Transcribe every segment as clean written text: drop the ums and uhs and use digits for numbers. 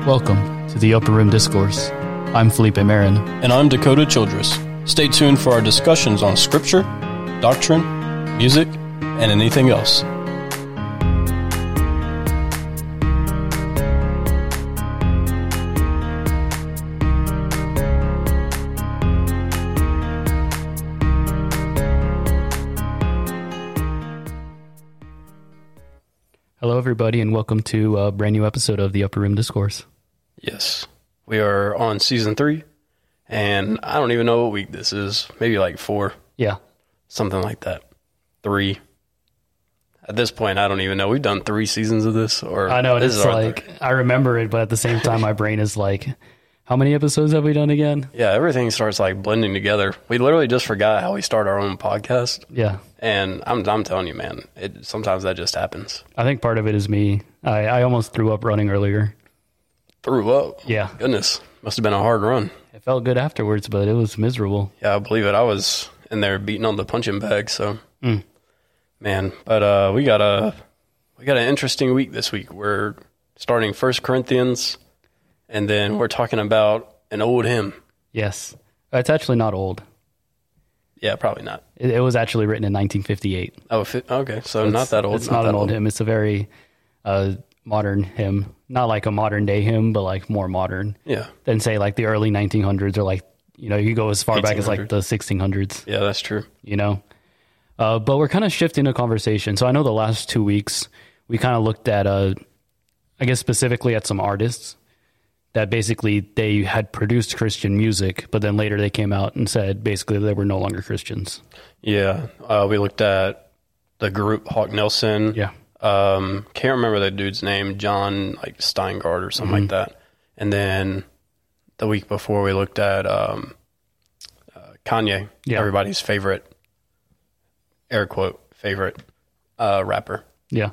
Welcome to the Upper Room Discourse. I'm Felipe Marin. And I'm Dakota Childress. Stay tuned for our discussions on scripture, doctrine, music, and anything else. Hello, everybody, and welcome to a brand new episode of the Upper Room Discourse. Yes, we are on season 3, and I don't even know what week this is. Maybe like 4. Yeah. Something like that. 3. At this point, I don't even know. We've done 3 seasons of this. Or I know, this it's like, I remember it, but at the same time, my brain is like, how many episodes have we done again? Yeah, everything starts like blending together. We literally just forgot how we start our own podcast. Yeah. And I'm telling you, man, sometimes that just happens. I think part of it is me. I almost threw up running earlier. Threw up? Yeah. Goodness. Must have been a hard run. It felt good afterwards, but it was miserable. Yeah, I believe it. I was in there beating on the punching bag, so man. But we got an interesting week this week. We're starting 1 Corinthians, and then we're talking about an old hymn. Yes. It's actually not old. Yeah, probably not. It was actually written in 1958. Oh, okay. So not that old. It's not an old hymn. It's a very modern hymn. Not like a modern day hymn, but like more modern. Yeah. Than say like the early 1900s or like, you go as far back as like the 1600s. Yeah, that's true. But we're kind of shifting the conversation. So I know the last 2 weeks we kind of looked at, I guess specifically at some artists that basically they had produced Christian music, but then later they came out and said basically they were no longer Christians. Yeah. We looked at the group Hawk Nelson. Yeah. Can't remember that dude's name, John like Steingard or something like that. And then the week before we looked at Kanye, everybody's favorite, air quote, favorite rapper. Yeah.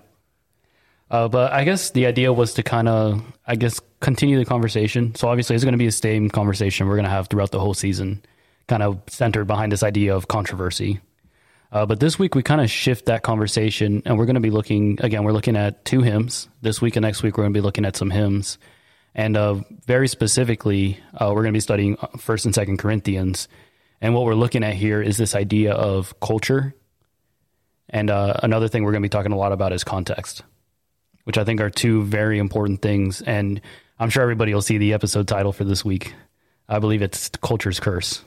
But I guess the idea was to kind of, continue the conversation. So obviously it's going to be the same conversation we're going to have throughout the whole season, kind of centered behind this idea of controversy. But this week we kind of shift that conversation, and we're going to be we're looking at 2 hymns. This week and next week we're going to be looking at some hymns. And very specifically, we're going to be studying 1 and 2 Corinthians. And what we're looking at here is this idea of culture. And another thing we're going to be talking a lot about is context, which I think are 2 very important things. And I'm sure everybody will see the episode title for this week. I believe it's Culture's Curse.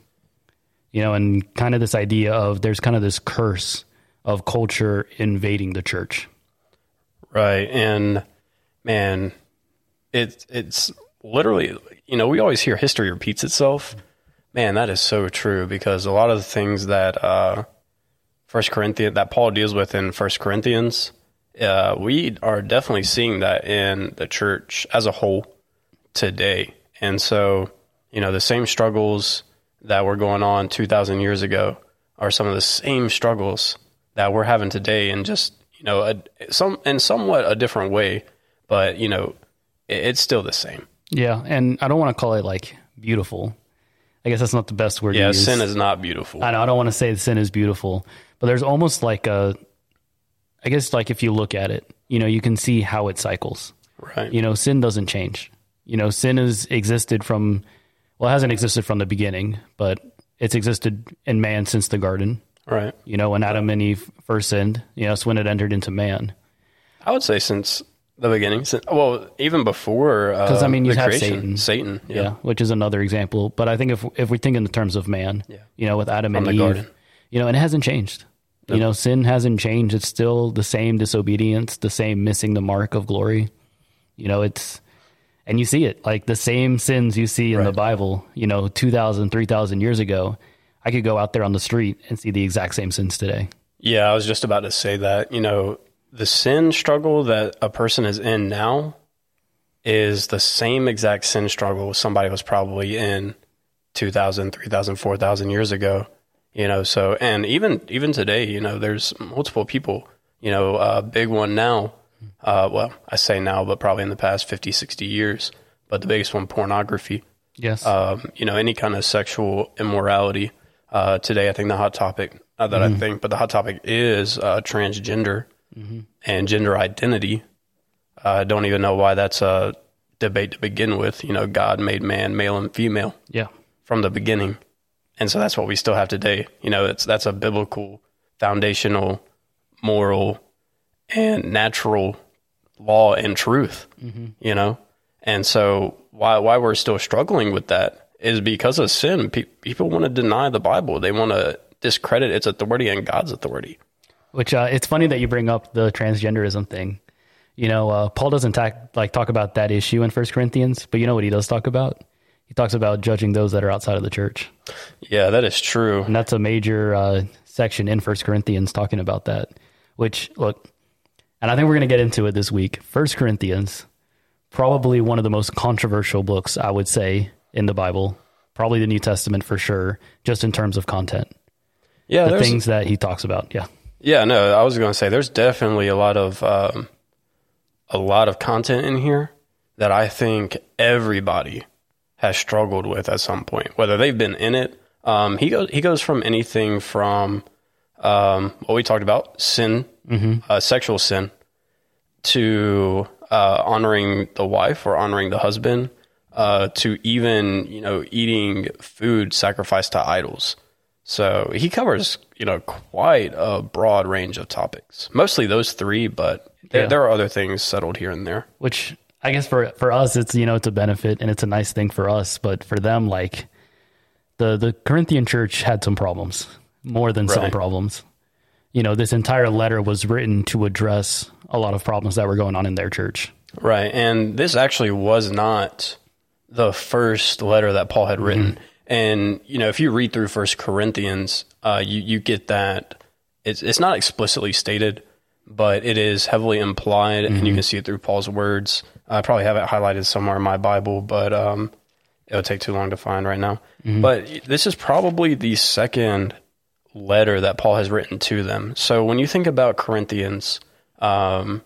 And kind of this idea of there's kind of this curse of culture invading the church. Right. And man, it's literally, we always hear history repeats itself. Man, that is so true, because a lot of the things that 1 Corinthians, that Paul deals with in 1 Corinthians, we are definitely seeing that in the church as a whole today. And so, the same struggles that were going on 2,000 years ago are some of the same struggles that we're having today, and just, somewhat a different way, but, it's still the same. Yeah. And I don't want to call it like beautiful. I guess that's not the best word to use. Sin is not beautiful. I know, I don't want to say sin is beautiful, but there's almost like I guess like if you look at it, you can see how it cycles. Right. Sin doesn't change. Sin has existed it hasn't existed from the beginning, but it's existed in man since the garden. Right. When Adam and Eve first sinned, it's when it entered into man. I would say since the beginning. Even before because you have creation. Satan. Yeah, which is another example. But I think if we think in the terms of man, with Adam and Eve, garden. And it hasn't changed. Nope. Sin hasn't changed. It's still the same disobedience, the same missing the mark of glory. And you see it, like the same sins you see in the Bible, 2,000, 3,000 years ago. I could go out there on the street and see the exact same sins today. Yeah, I was just about to say that. The sin struggle that a person is in now is the same exact sin struggle somebody was probably in 2,000, 3,000, 4,000 years ago. So, and even today, there's multiple people, a big one now. I say now, but probably in the past 50, 60 years. But the biggest one, pornography. Yes. Any kind of sexual immorality. Today, I think the hot topic, not that I think, but the hot topic is transgender and gender identity. I don't even know why that's debate to begin with. You know, God made man male and female Yeah. from the beginning. And so that's what we still have today. You know, that's a biblical, foundational, moral, and natural law and truth, you know? And so why we're still struggling with that is because of sin. People want to deny the Bible. They want to discredit its authority and God's authority. Which it's funny that you bring up the transgenderism thing. You know, Paul doesn't talk about that issue in 1 Corinthians, but you know what he does talk about? He talks about judging those that are outside of the church. Yeah, that is true. And that's a major section in 1 Corinthians talking about that, which, look, and I think we're going to get into it this week. 1 Corinthians, probably one of the most controversial books, I would say, in the Bible, probably the New Testament for sure, just in terms of content. Yeah, the things that he talks about. Yeah. Yeah, no, I was going to say there's definitely a lot of content in here that I think everybody has struggled with at some point, whether they've been in it. He goes from anything from what we talked about, sin, sexual sin, to honoring the wife or honoring the husband, to even, you know, eating food sacrificed to idols. So he covers, you know, quite a broad range of topics. Mostly those three, but there are other things settled here and there. Which I guess for us, it's, you know, it's a benefit and it's a nice thing for us. But for them, like the Corinthian church had some problems, more than some problems. You know, this entire letter was written to address a lot of problems that were going on in their church. Right. And this actually was not the first letter that Paul had written. And, you know, if you read through 1 Corinthians, you get that it's not explicitly stated, but it is heavily implied, and you can see it through Paul's words. I probably have it highlighted somewhere in my Bible, but it'll take too long to find right now. But this is probably the second letter that Paul has written to them. So when you think about Corinthians, so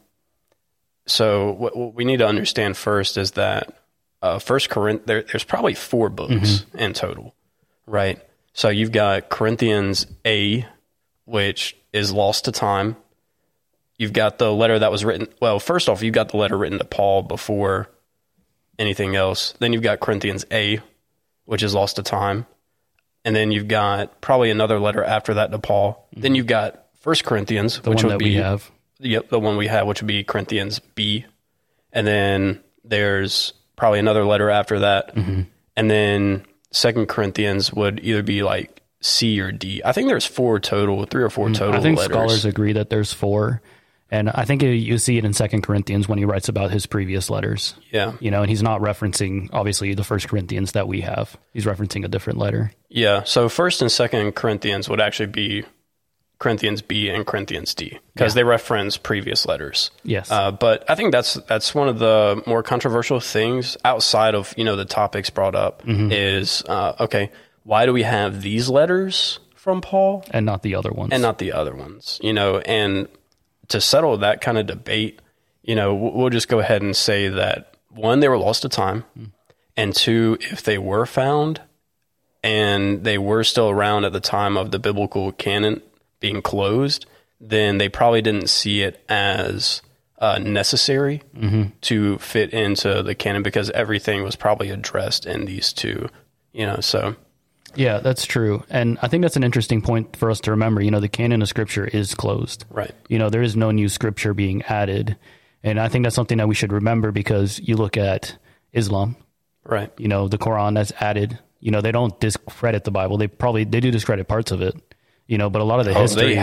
what we need to understand first is that First Corinthians, there's probably 4 books in total, right? So you've got Corinthians A, which is lost to time. You've got the letter that was written. Well, first off, you've got the letter written to Paul before anything else. Then you've got Corinthians A, which is lost to time. And then you've got probably another letter after that to Paul. Then you've got First Corinthians, which would be we have. Yep, the one we have, which would be Corinthians B. And then there's probably another letter after that. And then 2 Corinthians would either be like C or D. I think there's 3 or 4 total I think letters. Scholars agree that there's 4. And I think you see it in 2 Corinthians when he writes about his previous letters. Yeah. You know, and he's not referencing, obviously, the 1 Corinthians that we have. He's referencing a different letter. Yeah. So 1 and 2 Corinthians would actually be Corinthians B and Corinthians D, because they reference previous letters. Yes. But I think that's one of the more controversial things outside of, you know, the topics brought up is, okay, why do we have these letters from Paul? And not the other ones. And not the other ones, you know, and to settle that kind of debate, you know, we'll just go ahead and say that 1, they were lost to time, and 2, if they were found and they were still around at the time of the biblical canon being closed, then they probably didn't see it as necessary to fit into the canon, because everything was probably addressed in these 2, you know, so. Yeah, that's true. And I think that's an interesting point for us to remember. You know, the canon of Scripture is closed. Right. You know, there is no new Scripture being added. And I think that's something that we should remember, because you look at Islam. Right. You know, the Quran that's added. You know, they don't discredit the Bible. They do discredit parts of it. You know, but a lot of the history...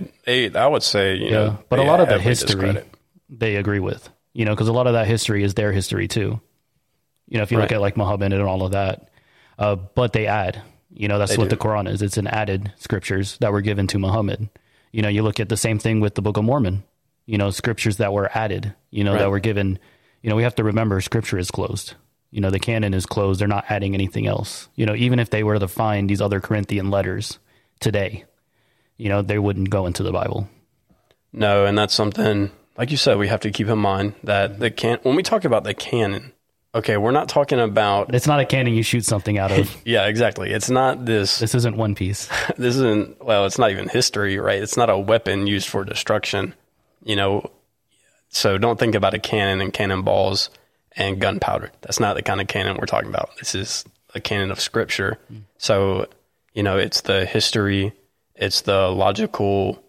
I would say, you know... But a lot of the history, they agree with. You know, because a lot of that history is their history too. You know, if you look at like Muhammad and all of that. But they add... You know, that's what the Quran is. It's an added scriptures that were given to Muhammad. You know, you look at the same thing with the Book of Mormon, you know, scriptures that were added, you know, that were given. You know, we have to remember Scripture is closed. You know, the canon is closed. They're not adding anything else. You know, even if they were to find these other Corinthian letters today, you know, they wouldn't go into the Bible. No, and that's something, like you said, we have to keep in mind that when we talk about the canon, okay, we're not talking about... It's not a cannon you shoot something out of. Yeah, exactly. It's not this... This isn't One Piece. This isn't... Well, it's not even history, right? It's not a weapon used for destruction, you know? So don't think about a cannon and cannonballs and gunpowder. That's not the kind of canon we're talking about. This is a canon of Scripture. So, it's the history, it's the logical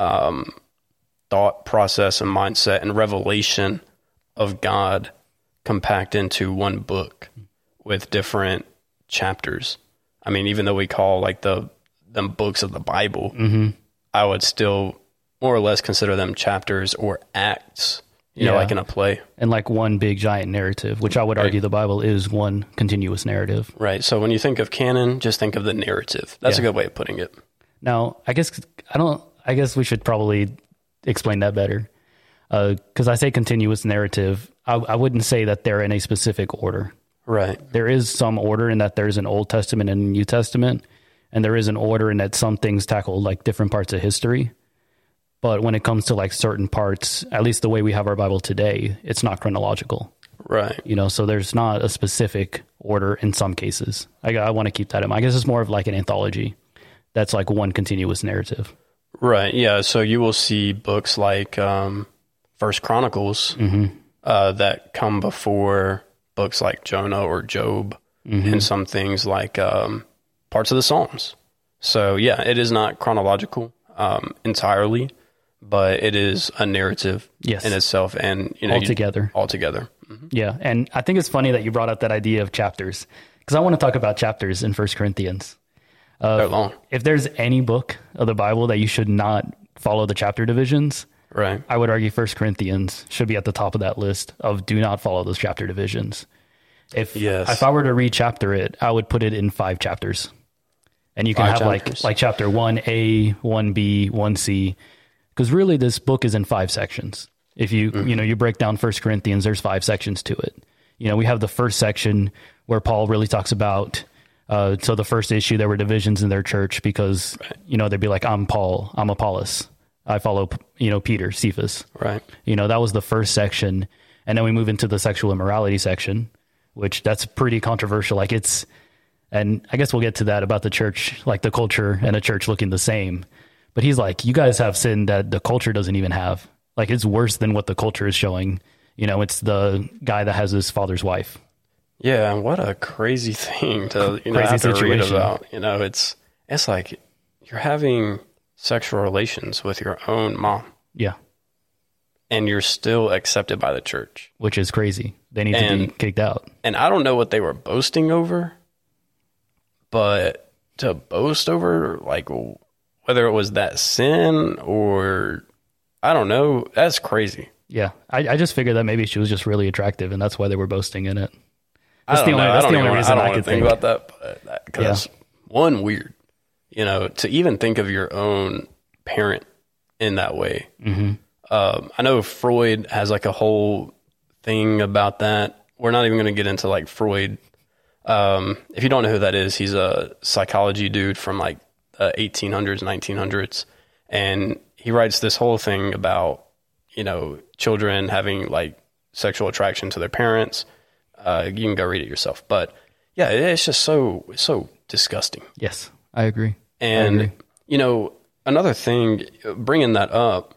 thought process and mindset and revelation of God compact into one book with different chapters. I mean, even though we call like them books of the Bible, I would still more or less consider them chapters or acts, like in a play. And like one big giant narrative, which I would argue the Bible is one continuous narrative. Right. So when you think of canon, just think of the narrative. That's a good way of putting it. Now, I guess we should probably explain that better. Because I say continuous narrative, I wouldn't say that they're in a specific order. Right. There is some order in that there's an Old Testament and a New Testament, and there is an order in that some things tackle like different parts of history. But when it comes to like certain parts, at least the way we have our Bible today, it's not chronological. Right. So there's not a specific order in some cases. I want to keep that in mind. I guess it's more of like an anthology. That's like one continuous narrative. Right. Yeah. So you will see books like First Chronicles that come before books like Jonah or Job, and some things like parts of the Psalms. So yeah, it is not chronological entirely, but it is a narrative in itself, and altogether. Yeah, and I think it's funny that you brought up that idea of chapters, because I want to talk about chapters in 1 Corinthians. They're long. If there's any book of the Bible that you should not follow the chapter divisions, right, I would argue 1 Corinthians should be at the top of that list of do not follow those chapter divisions. If I were to rechapter it, I would put it in 5 chapters. And you can have like chapter 1A, 1B, 1C, because really this book is in 5 sections. If you you break down 1 Corinthians, there's 5 sections to it. We have the first section where Paul really talks about so the first issue, there were divisions in their church because they'd be like, I'm Paul, I'm Apollos, I follow Peter, Cephas. Right. That was the first section, and then we move into the sexual immorality section, which that's pretty controversial. And I guess we'll get to that about the church, like the culture and a church looking the same. But he's like, you guys have sin that the culture doesn't even have. Like, it's worse than what the culture is showing. It's the guy that has his father's wife. Yeah, what a crazy thing to have to read about. It's like you're having sexual relations with your own mom. Yeah. And you're still accepted by the church. Which is crazy. They need to be kicked out. And I don't know what they were boasting over, but to boast over, like, whether it was that sin or, I don't know, that's crazy. Yeah. I just figured that maybe she was just really attractive, and that's why they were boasting in it. That's the only reason I could think about that. Because one, weird, to even think of your own parent in that way. I know Freud has like a whole thing about that. We're not even going to get into like Freud. If you don't know who that is, he's a psychology dude from like 1800s, 1900s. And he writes this whole thing about, children having like sexual attraction to their parents. You can go read it yourself. But yeah, it's just so disgusting. Yes, I agree. And, another thing, bringing that up,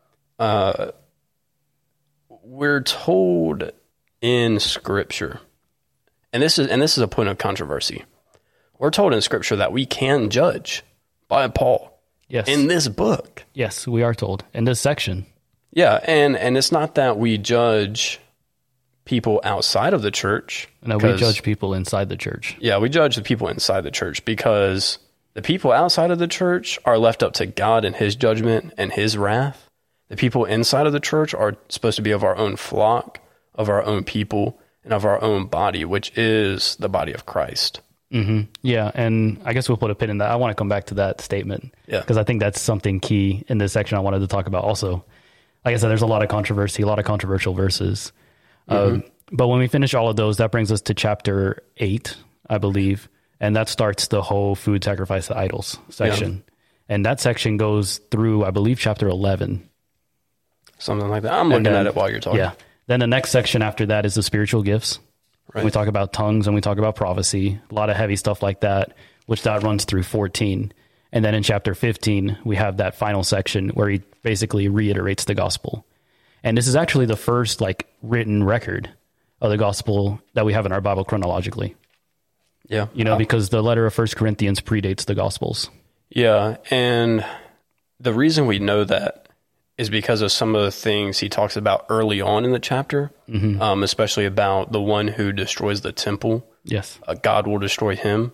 we're told in Scripture, and this is a point of controversy. We're told in Scripture that we can judge by Paul. Yes. In this book. Yes, we are told in this section. Yeah, and it's not that we judge people outside of the church. No, we judge people inside the church. Yeah, we judge the people inside the church because the people outside of the church are left up to God and his judgment and his wrath. The people inside of the church are supposed to be of our own flock, of our own people, and of our own body, which is the body of Christ. Yeah, and I guess we'll put a pin in that. I want to come back to that statement because I think that's something key in this section I wanted to talk about also. Like I said, there's a lot of controversy, a lot of controversial verses. But when we finish all of those, that brings us to chapter 8, I believe, and that starts the whole food sacrifice to idols section. Yeah. And that section goes through, I believe, chapter 11. Something like that. I'm looking at it while you're talking. Yeah. Then the next section after that is the spiritual gifts. Right. We talk about tongues and we talk about prophecy, a lot of heavy stuff like that, which that runs through 14. And then in chapter 15, we have that final section where he basically reiterates the gospel. And this is actually the first like written record of the gospel that we have in our Bible chronologically. Yeah. Because the letter of 1 Corinthians predates the Gospels. Yeah, and the reason we know that is because of some of the things he talks about early on in the chapter, especially about the one who destroys the temple. Yes. God will destroy him.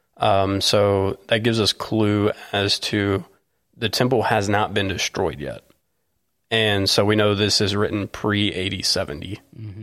So that gives us clue as to the temple has not been destroyed yet. And so we know this is written pre-AD 70.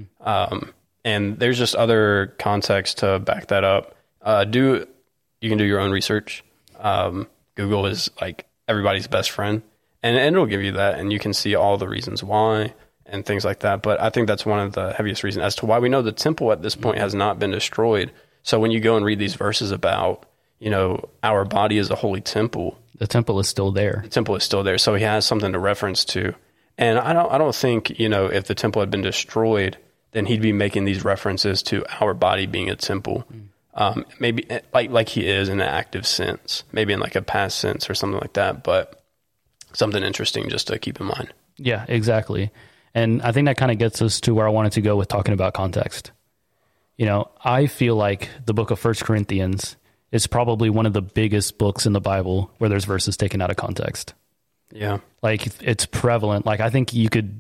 And there's just other context to back that up. You can do your own research. Google is like everybody's best friend, and it'll give you that, and you can see all the reasons why and things like that. But I think that's one of the heaviest reasons as to why we know the temple at this point has not been destroyed. So when you go and read these verses about, our body is a holy temple, the temple is still there. The temple is still there. So he has something to reference to. And I don't think, if the temple had been destroyed, then he'd be making these references to our body being a temple. Maybe like he is in an active sense, maybe in like a past sense or something like that, but something interesting just to keep in mind. Yeah, exactly. And I think that kind of gets us to where I wanted to go with talking about context. I feel like the book of 1 Corinthians is probably one of the biggest books in the Bible where there's verses taken out of context. Yeah. Like it's prevalent. Like I think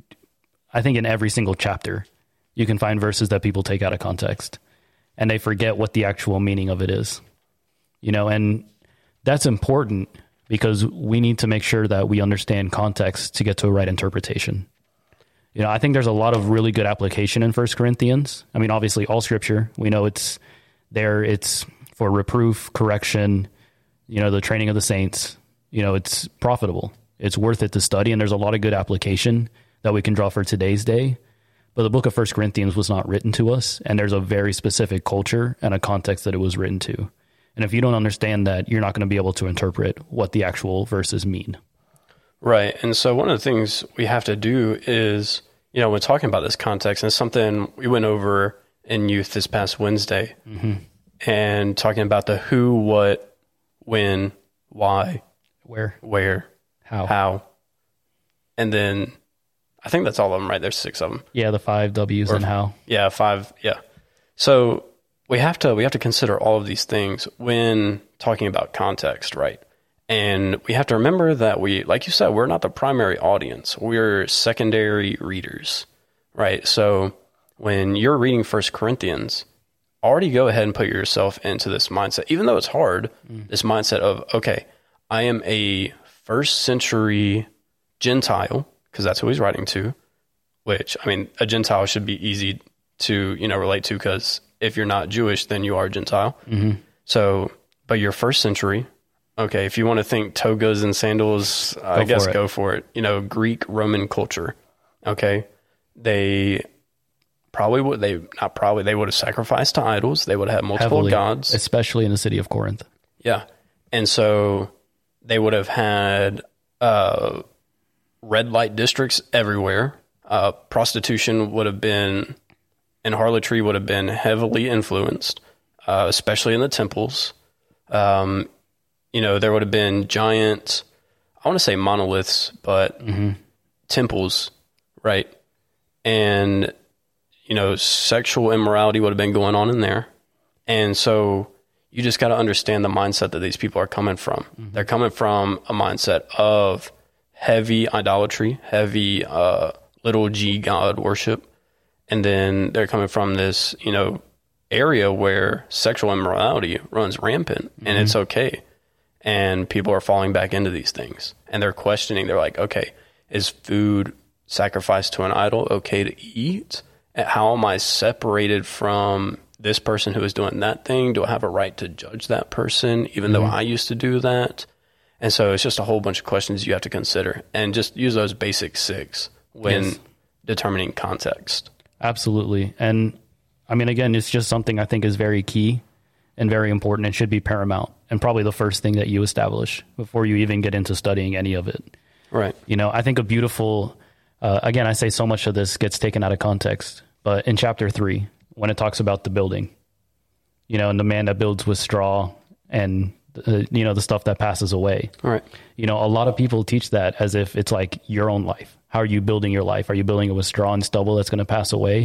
in every single chapter, you can find verses that people take out of context and they forget what the actual meaning of it is, and that's important because we need to make sure that we understand context to get to a right interpretation. I think there's a lot of really good application in 1 Corinthians. I mean, obviously all scripture, we know it's there. It's for reproof, correction, the training of the saints, it's profitable. It's worth it to study. And there's a lot of good application that we can draw for today's day. But the book of 1 Corinthians was not written to us. And there's a very specific culture and a context that it was written to. And if you don't understand that, you're not going to be able to interpret what the actual verses mean. Right. And so one of the things we have to do is, when talking about this context, and it's something we went over in youth this past Wednesday, and talking about the who, what, when, why, where, how. And then I think that's all of them, right? There's 6 of them. Yeah, the 5 W's and how. Yeah, 5. Yeah. So we have to consider all of these things when talking about context, right? And we have to remember that like you said, we're not the primary audience. We're secondary readers, right? So when you're reading 1 Corinthians, already go ahead and put yourself into this mindset, even though it's hard, this mindset of, okay, I am a first century Gentile, because that's who he's writing to, which, I mean, a Gentile should be easy to, relate to, because if you're not Jewish, then you are a Gentile. So, but you're first century. Okay, if you want to think togas and sandals, I guess go for it. Greek, Roman culture. Okay, they would have sacrificed to idols. They would have multiple Heavily, gods. Especially in the city of Corinth. Yeah. And so they would have had red light districts everywhere. Prostitution would have been, and harlotry would have been heavily influenced, especially in the temples. There would have been giant, I want to say monoliths, but temples, right? And, sexual immorality would have been going on in there. And so you just got to understand the mindset that these people are coming from. They're coming from a mindset of heavy idolatry, heavy little g God worship. And then they're coming from this, area where sexual immorality runs rampant and it's okay. And people are falling back into these things. And they're questioning. They're like, okay, is food sacrificed to an idol okay to eat? How am I separated from this person who is doing that thing? Do I have a right to judge that person, even though I used to do that? And so it's just a whole bunch of questions you have to consider. And just use those basic 6 when determining context. Absolutely. And I mean, again, it's just something I think is very key and very important and should be paramount, and probably the first thing that you establish before you even get into studying any of it. Right. I think a beautiful, again, I say so much of this gets taken out of context, but in chapter 3, when it talks about the building, and the man that builds with straw and, the stuff that passes away. Right. A lot of people teach that as if it's like your own life. How are you building your life? Are you building it with straw and stubble that's going to pass away?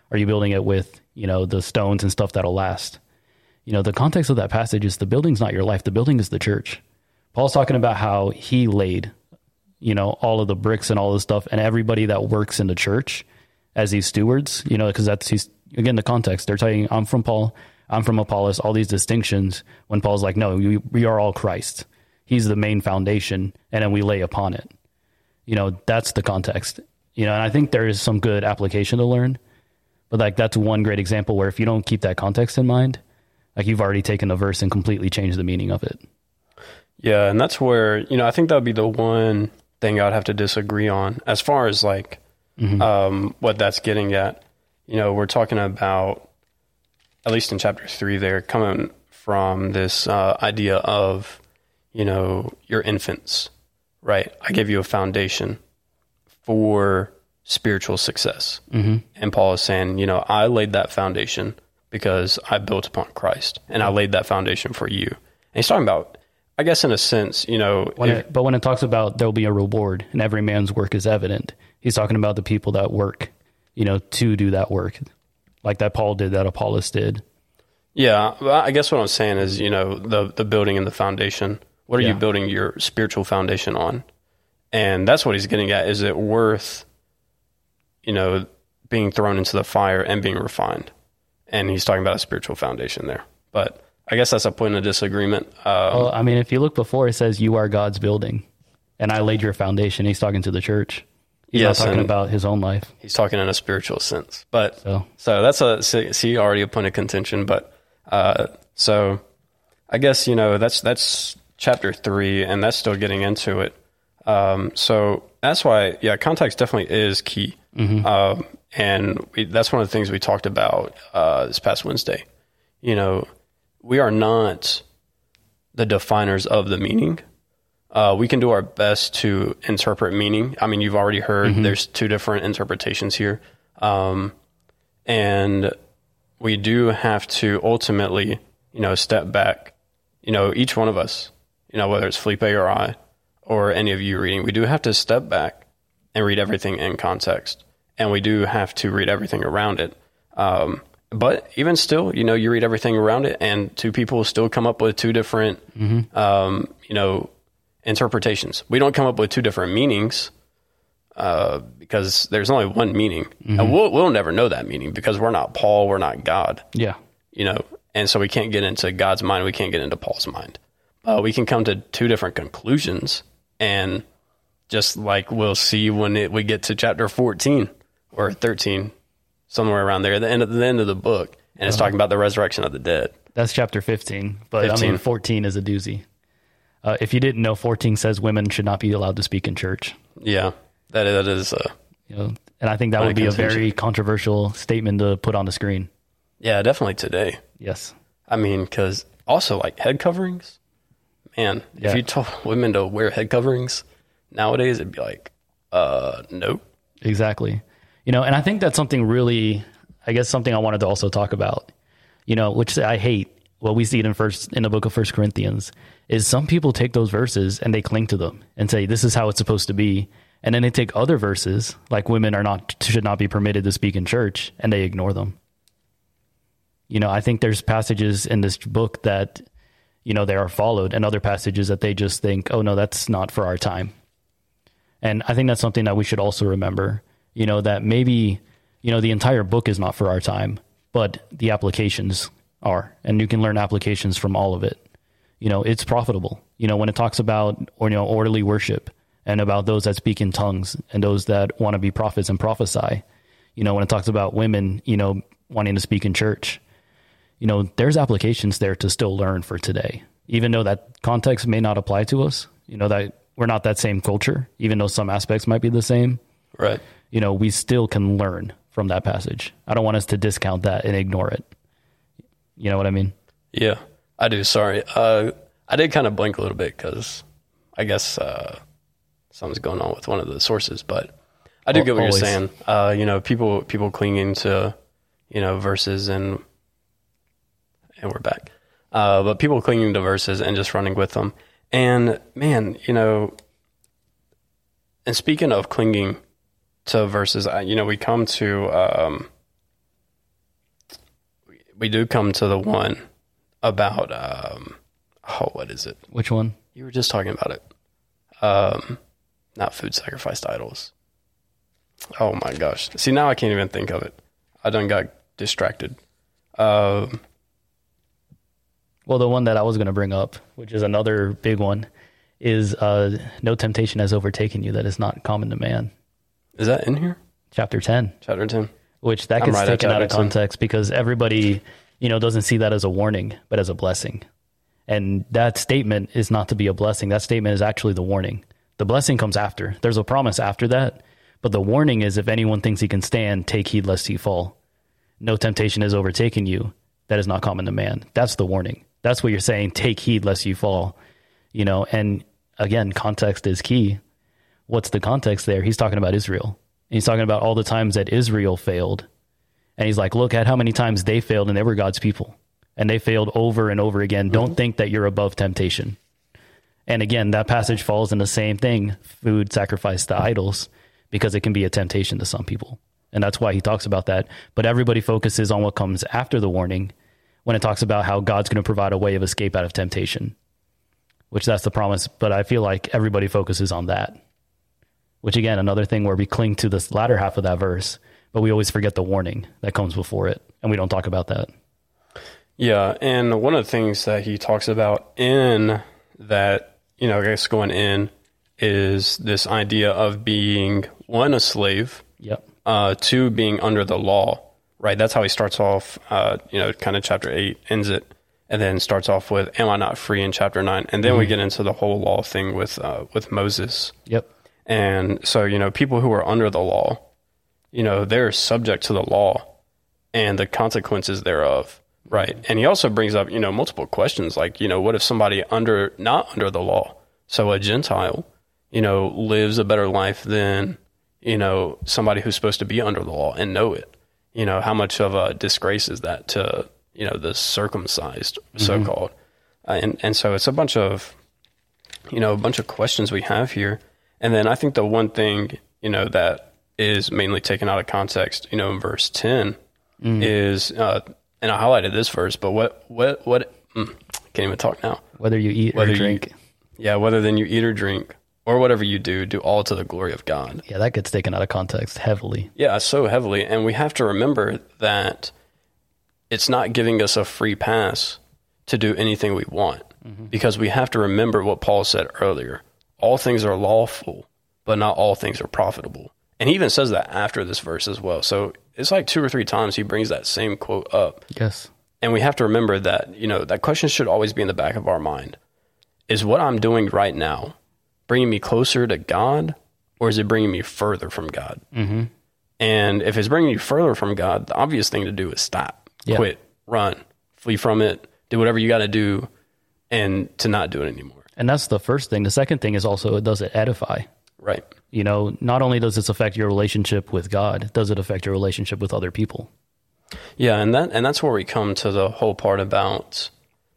Are you building it with, the stones and stuff that'll last? The context of that passage is the building's not your life. The building is the church. Paul's talking about how he laid, all of the bricks and all this stuff, and everybody that works in the church as these stewards, because again, the context. They're telling, I'm from Paul, I'm from Apollos, all these distinctions, when Paul's like, no, we are all Christ. He's the main foundation, and then we lay upon it. That's the context. And I think there is some good application to learn, but that's one great example where if you don't keep that context in mind, you've already taken a verse and completely changed the meaning of it. Yeah, and that's where, I think that would be the one thing I'd have to disagree on as far as what that's getting at. We're talking about, at least in chapter 3 there, coming from this idea of, your infants, right? I give you a foundation for spiritual success. Mm-hmm. And Paul is saying, I laid that foundation because I built upon Christ, and I laid that foundation for you. And he's talking about, I guess in a sense, but when it talks about there'll be a reward and every man's work is evident, he's talking about the people that work, to do that work, like that Paul did, that Apollos did. Yeah, I guess what I'm saying is, the building and the foundation. What are you building your spiritual foundation on? And that's what he's getting at. Is it worth, being thrown into the fire and being refined? And he's talking about a spiritual foundation there. But I guess that's a point of disagreement. If you look before, it says you are God's building, and I laid your foundation. He's talking to the church. He's not talking about his own life. He's talking in a spiritual sense. But so that's already a point of contention. But so I guess, that's chapter 3, and that's still getting into it. So that's why, context definitely is key. Mm-hmm. And that's one of the things we talked about this past Wednesday. We are not the definers of the meaning. We can do our best to interpret meaning. I mean, you've already heard there's 2 different interpretations here. And we do have to ultimately, step back. Each one of us, whether it's Felipe or I, or any of you reading, we do have to step back and read everything in context. And we do have to read everything around it. But even still, you read everything around it, and 2 people still come up with 2 different, interpretations. We don't come up with 2 different meanings because there's only one meaning. Mm-hmm. And we'll never know that meaning because we're not Paul, we're not God. Yeah. And so we can't get into God's mind, we can't get into Paul's mind. We can come to 2 different conclusions, and just like we'll see when we get to chapter 14 or 13, somewhere around there, at the end of the book, and it's talking about the resurrection of the dead. That's chapter 15, but 14 is a doozy. If you didn't know, 14 says women should not be allowed to speak in church. Yeah, that is. And I think that would be a very controversial statement to put on the screen. Yeah, definitely today. Yes. Because also head coverings, man, if you told women to wear head coverings nowadays, it'd be nope. Exactly. And I think that's something really, something I wanted to also talk about, which I hate. Well, we see it in the book of 1 Corinthians, is some people take those verses and they cling to them and say, this is how it's supposed to be. And then they take other verses, like women should not be permitted to speak in church, and they ignore them. I think there's passages in this book that, they are followed, and other passages that they just think, oh no, that's not for our time. And I think that's something that we should also remember, that maybe, the entire book is not for our time, but the applications are, and you can learn applications from all of it. It's profitable. When it talks about, orderly worship and about those that speak in tongues and those that want to be prophets and prophesy, when it talks about women, wanting to speak in church, there's applications there to still learn for today, even though that context may not apply to us, that we're not that same culture, even though some aspects might be the same. Right. We still can learn from that passage. I don't want us to discount that and ignore it. You know what I mean? Yeah, I do. Sorry. I did kind of blink a little bit because I guess something's going on with one of the sources, but I do get what you're saying. People clinging to, verses and we're back. But people clinging to verses and just running with them. And man, and speaking of clinging to verses, we come to we do come to the one about, what is it? Which one? You were just talking about it. Not food sacrificed to idols. Oh my gosh. See, now I can't even think of it. I done got distracted. Well, the one that I was going to bring up, which is another big one, is no temptation has overtaken you that is not common to man. Is that in here? Chapter 10. Chapter 10. Which that gets taken out of context because everybody, doesn't see that as a warning, but as a blessing. And that statement is not to be a blessing. That statement is actually the warning. The blessing comes after. There's a promise after that. But the warning is, if anyone thinks he can stand, take heed lest he fall. No temptation has overtaken you that is not common to man. That's the warning. That's what you're saying. Take heed lest you fall. And again, context is key. What's the context there? He's talking about Israel. And he's talking about all the times that Israel failed. And he's like, look at how many times they failed, and they were God's people. And they failed over and over again. Mm-hmm. Don't think that you're above temptation. And again, that passage falls in the same thing, food sacrificed to idols, because it can be a temptation to some people. And that's why he talks about that. But everybody focuses on what comes after the warning when it talks about how God's going to provide a way of escape out of temptation, which that's the promise. But I feel like everybody focuses on that, which again, another thing where we cling to this latter half of that verse, but we always forget the warning that comes before it. And we don't talk about that. Yeah. And one of the things that he talks about in that, I guess going in, is this idea of being, one, a slave, yep. Two, being under the law, right? That's how he starts off, kind of chapter 8, ends it, and then starts off with, am I not free, in chapter 9? And then we get into the whole law thing with Moses. Yep. And so, people who are under the law, they're subject to the law and the consequences thereof. Right. And he also brings up, multiple questions like, what if somebody not under the law, so a Gentile, lives a better life than, somebody who's supposed to be under the law and know it? How much of a disgrace is that to, the circumcised, so-called? And so it's a bunch of questions we have here. And then I think the one thing, that is mainly taken out of context, in verse 10 is, and I highlighted this verse, but what can't even talk now. Whether you eat or drink. Whether then you eat or drink or whatever you do all to the glory of God. Yeah, that gets taken out of context heavily. Yeah, so heavily. And we have to remember that it's not giving us a free pass to do anything we want, because we have to remember what Paul said earlier. All things are lawful, but not all things are profitable. And he even says that after this verse as well. So it's like 2 or 3 times he brings that same quote up. Yes. And we have to remember that, that question should always be in the back of our mind. Is what I'm doing right now bringing me closer to God, or is it bringing me further from God? Mm-hmm. And if it's bringing you further from God, the obvious thing to do is stop, quit, run, flee from it, do whatever you got to do, and to not do it anymore. And that's the first thing. The second thing is also, does it edify? Right. Not only does this affect your relationship with God, does it affect your relationship with other people? Yeah, and that's where we come to the whole part about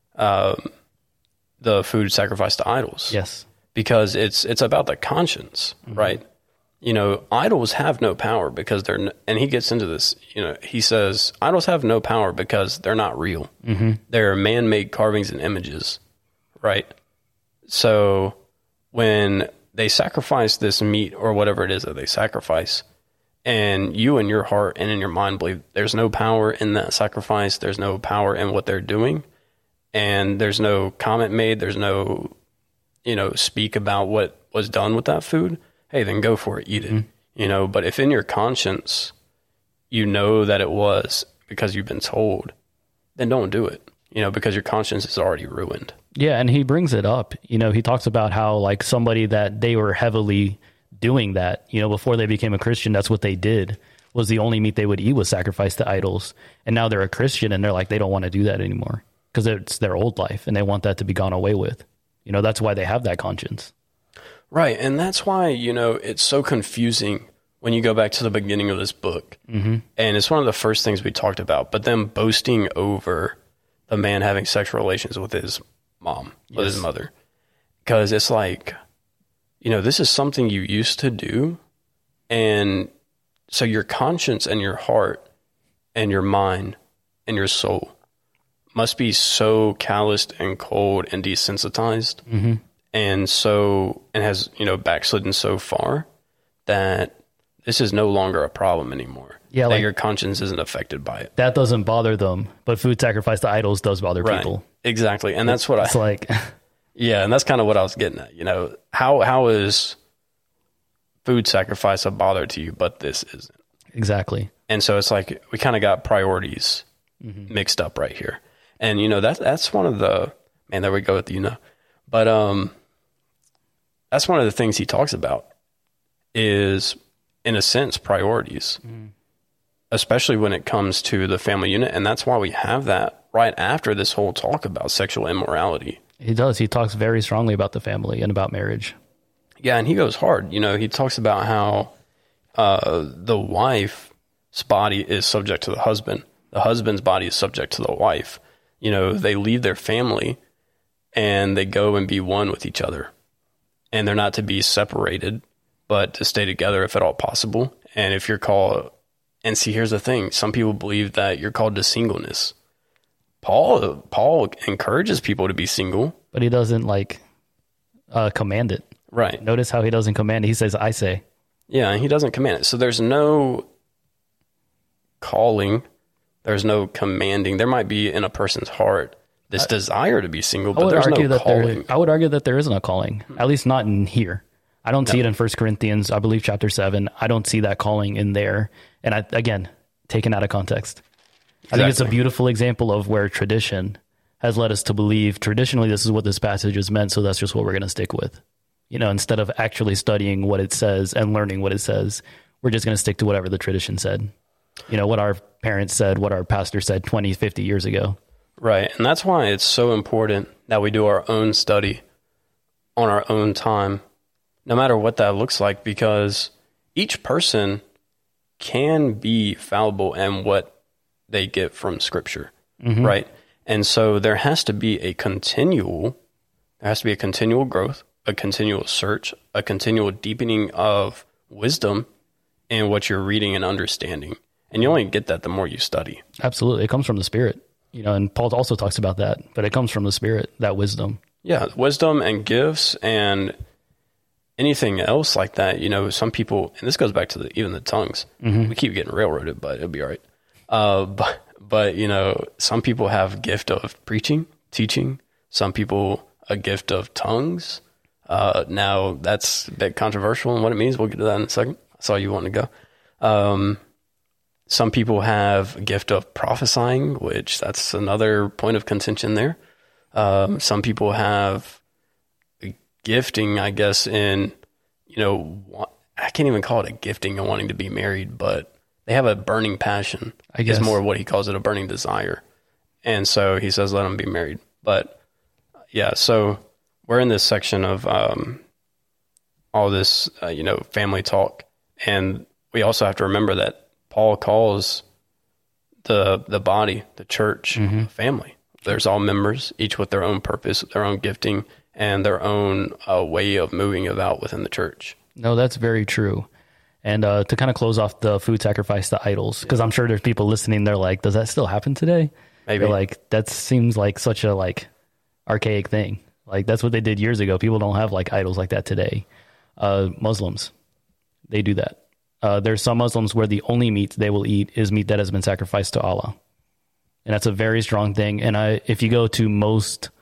the food sacrificed to idols. Yes. Because it's about the conscience, right? Idols have no power because and he gets into this, he says, idols have no power because they're not real. Mm-hmm. They're man-made carvings and images, right? So when they sacrifice this meat or whatever it is that they sacrifice, and you in your heart and in your mind believe there's no power in that sacrifice, there's no power in what they're doing, and there's no comment made, there's no, speak about what was done with that food, hey, then go for it, eat it. Mm-hmm. But if in your conscience, that it was because you've been told, then don't do it, because your conscience is already ruined. Yeah, and he brings it up. He talks about how, like, somebody that they were heavily doing that, before they became a Christian, that's what they did, was the only meat they would eat was sacrificed to idols. And now they're a Christian, and they're like, they don't want to do that anymore because it's their old life, and they want that to be gone away with. That's why they have that conscience. Right, and that's why, it's so confusing when you go back to the beginning of this book. Mm-hmm. And it's one of the first things we talked about, but them boasting over the man having sexual relations with his mom, with his mother. Because it's like, this is something you used to do. And so your conscience and your heart and your mind and your soul must be so calloused and cold and desensitized, and has, backslidden so far that this is no longer a problem anymore. Yeah, that your conscience isn't affected by it. That doesn't bother them, but food sacrificed to idols does bother people. Exactly, and that's what it's like. Yeah, and that's kind of what I was getting at. How is food sacrifice a bother to you, but this isn't? Exactly. And so it's like we kind of got priorities mixed up right here. And, that's one of the, man, there we go with, but that's one of the things he talks about is, in a sense, priorities, especially when it comes to the family unit. And that's why we have that right after this whole talk about sexual immorality. He does. He talks very strongly about the family and about marriage. Yeah, and he goes hard. He talks about how the wife's body is subject to the husband. The husband's body is subject to the wife. They leave their family and they go and be one with each other. And they're not to be separated, but to stay together if at all possible. And if you're called, and see, here's the thing. Some people believe that you're called to singleness. Paul encourages people to be single. But he doesn't command it. Right. Notice how he doesn't command it. He says, I say. Yeah, he doesn't command it. So there's no calling. There's no commanding. There might be in a person's heart this desire to be single, but there's no calling. I would argue that there isn't a calling, at least not in here. I don't see it in 1 Corinthians, I believe chapter 7. I don't see that calling in there. And again, taken out of context. Exactly. I think it's a beautiful example of where tradition has led us to believe traditionally this is what this passage is meant, so that's just what we're going to stick with. Instead of actually studying what it says and learning what it says, we're just going to stick to whatever the tradition said. What our parents said, what our pastor said 20, 50 years ago. Right. And that's why it's so important that we do our own study on our own time, no matter what that looks like, because each person can be fallible in what they get from Scripture, right? And so there has to be a continual growth, a continual search, a continual deepening of wisdom in what you're reading and understanding. And you only get that the more you study. Absolutely. It comes from the Spirit, and Paul also talks about that, but it comes from the Spirit, that wisdom. Yeah, wisdom and gifts and anything else like that. Some people, and this goes back to even the tongues. We keep getting railroaded, but it'll be all right. But some people have gift of preaching, teaching. Some people a gift of tongues. Now that's a bit controversial in what it means. We'll get to that in a second. I saw you wanting to go. Some people have a gift of prophesying, which that's another point of contention there. Some people have a gifting, I guess, in, I can't even call it a gifting and wanting to be married, but they have a burning passion. I guess is more what he calls it, a burning desire. And so he says, let them be married. But yeah, so we're in this section of all this, family talk. And we also have to remember that Paul calls the body, the church, family. There's all members, each with their own purpose, their own gifting, and their own way of moving about within the church. No, that's very true. And to kind of close off the food sacrifice to idols, because I'm sure there's people listening, they're like, does that still happen today? Maybe. They're like, that seems like such a archaic thing. That's what they did years ago. People don't have idols like that today. Muslims, they do that. There's some Muslims where the only meat they will eat is meat that has been sacrificed to Allah. And that's a very strong thing. And if you go to most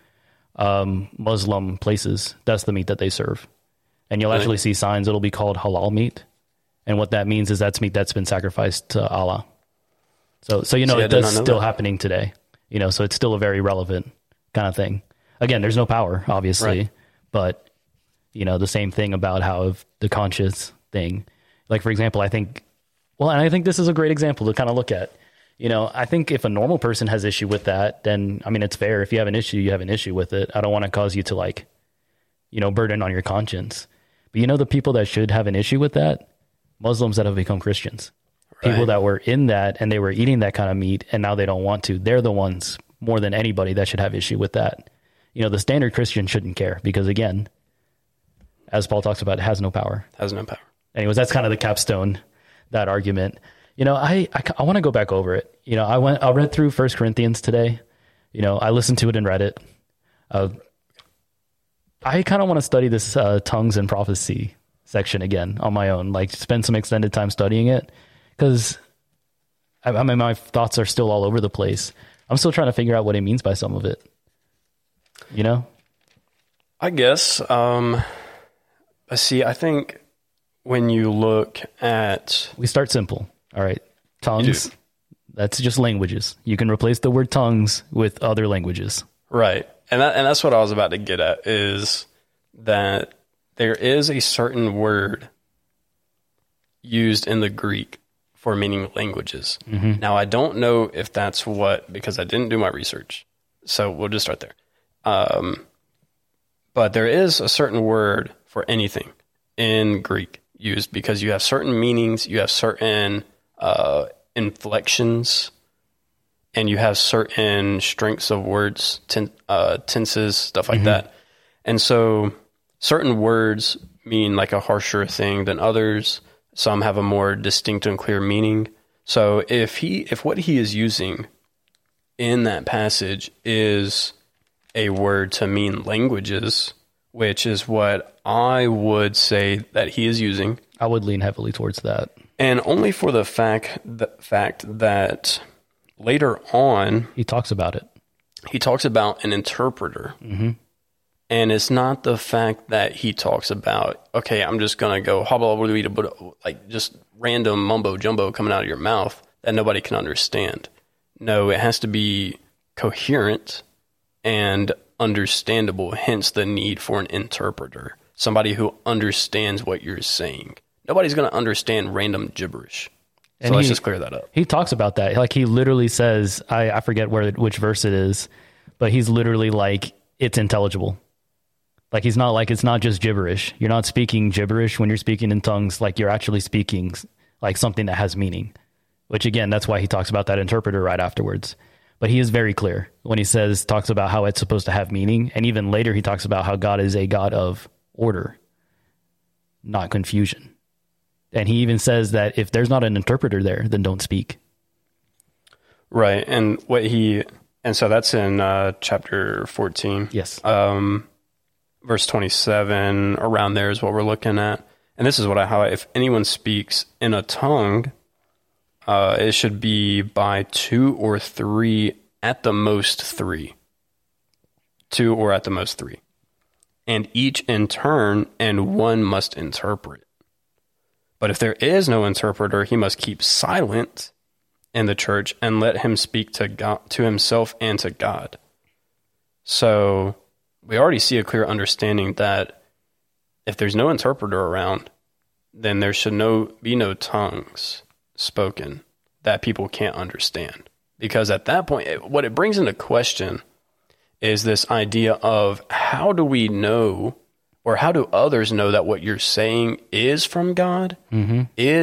Muslim places, that's the meat that they serve. And you'll actually see signs, it'll be called halal meat. And what that means is that's meat that's been sacrificed to Allah. So it does still happening today. So it's still a very relevant kind of thing. Again, there's no power, obviously, but the same thing about how the conscious thing, for example, I think this is a great example to kind of look at. I think if a normal person has issue with that, then, it's fair. If you have an issue, you have an issue with it. I don't want to cause you to burden on your conscience. But the people that should have an issue with that, Muslims that have become Christians, people that were in that and they were eating that kind of meat and now they don't want to. They're the ones more than anybody that should have issue with that. The standard Christian shouldn't care because, again, as Paul talks about, it has no power. Has no power. Anyways, that's kind of the capstone, that argument. I want to go back over it. I read through First Corinthians today. I listened to it and read it. I kind of want to study this tongues and prophecy section again on my own, like spend some extended time studying it, because I mean, my thoughts are still all over the place. I'm still trying to figure out what it means by some of it. I guess. I think when you look at... We start simple. All right. Tongues. That's just languages. You can replace the word tongues with other languages. Right. And that's what I was about to get at, is that there is a certain word used in the Greek for meaning languages. Mm-hmm. Now, I don't know if that's because I didn't do my research. So we'll just start there. But there is a certain word for anything in Greek used, because you have certain meanings, you have certain inflections, and you have certain strengths of words, tenses, stuff like that. And so certain words mean like a harsher thing than others. Some have a more distinct and clear meaning. So if what he is using in that passage is a word to mean languages, which is what I would say that he is using, I would lean heavily towards that. And only for the fact that later on... He talks about it. He talks about an interpreter. Mm-hmm. And it's not the fact that he talks about, okay, I'm just going to go, like just random mumbo jumbo coming out of your mouth that nobody can understand. No, it has to be coherent and understandable, hence the need for an interpreter, somebody who understands what you're saying. Nobody's going to understand random gibberish. So let's just clear that up. He talks about that. Like, he literally says, I forget which verse it is, but he's literally like, it's intelligible. Like, he's not like, it's not just gibberish. You're not speaking gibberish when you're speaking in tongues. Like, you're actually speaking like something that has meaning, which again, that's why he talks about that interpreter right afterwards. But he is very clear when he talks about how it's supposed to have meaning. And even later, he talks about how God is a God of order, not confusion. And he even says that if there's not an interpreter there, then don't speak. Right. And so that's in chapter 14. Yes. Verse 27, around there is what we're looking at. And this is what I highlight. If anyone speaks in a tongue, it should be by 2 or 3, at the most 3. 2 or at the most 3. And each in turn, and one must interpret. But if there is no interpreter, he must keep silent in the church and let him speak to God, to himself and to God. So we already see a clear understanding that if there's no interpreter around, then there should be no tongues spoken that people can't understand. Because at that point, what it brings into question is this idea of, how do we know, or how do others know that what you're saying is from God? Mm-hmm.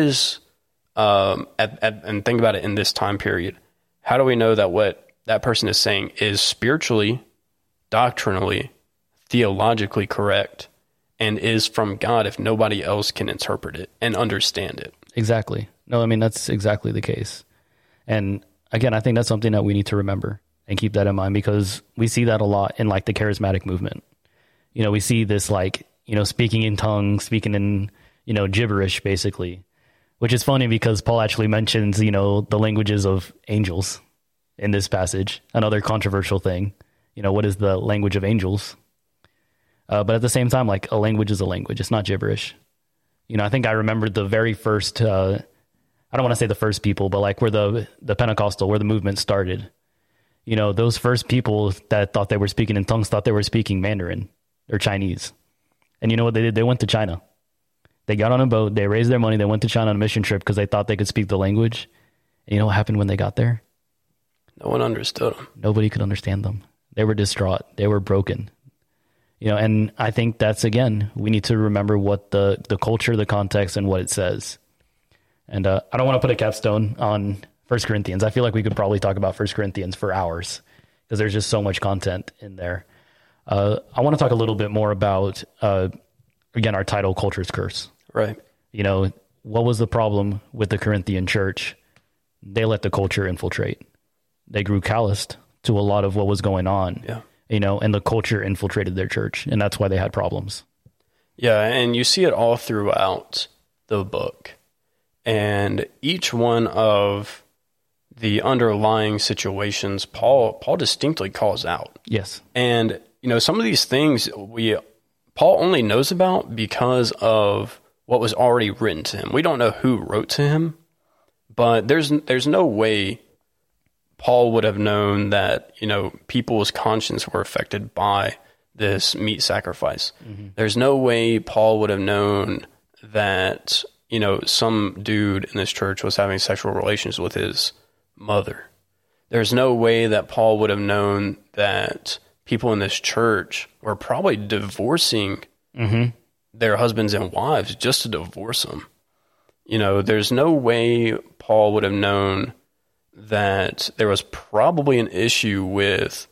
And think about it in this time period. How do we know that what that person is saying is spiritually, doctrinally, theologically correct, and is from God if nobody else can interpret it and understand it? Exactly. No, I mean, that's exactly the case. And again, I think that's something that we need to remember and keep that in mind, because we see that a lot in like the charismatic movement. We see this like, speaking in tongues, speaking in, gibberish basically, which is funny because Paul actually mentions, the languages of angels in this passage, another controversial thing. What is the language of angels? But at the same time, like, a language is a language. It's not gibberish. I think I remember the very first, I don't want to say the first people, but like where the Pentecostal, where the movement started, those first people that thought they were speaking in tongues thought they were speaking Mandarin or Chinese. And you know what they did? They went to China. They got on a boat, they raised their money, they went to China on a mission trip because they thought they could speak the language. And you know what happened when they got there? No one understood them. Nobody could understand them. They were distraught. They were broken. And I think that's, again, we need to remember what the culture, the context, and what it says. And I don't want to put a capstone on 1 Corinthians. I feel like we could probably talk about 1 Corinthians for hours because there's just so much content in there. I want to talk a little bit more about, again, our title, Culture's Curse. Right. What was the problem with the Corinthian church? they let the culture infiltrate. They grew calloused to a lot of what was going on, and the culture infiltrated their church, and that's why they had problems. Yeah, and you see it all throughout the book. And each one of the underlying situations, Paul distinctly calls out. Yes. And, some of these things Paul only knows about because of what was already written to him. We don't know who wrote to him, but there's no way Paul would have known that, people's conscience were affected by this meat sacrifice. Mm-hmm. There's no way Paul would have known that, some dude in this church was having sexual relations with his mother. There's no way that Paul would have known that people in this church were probably divorcing their husbands and wives just to divorce them. There's no way Paul would have known that there was probably an issue with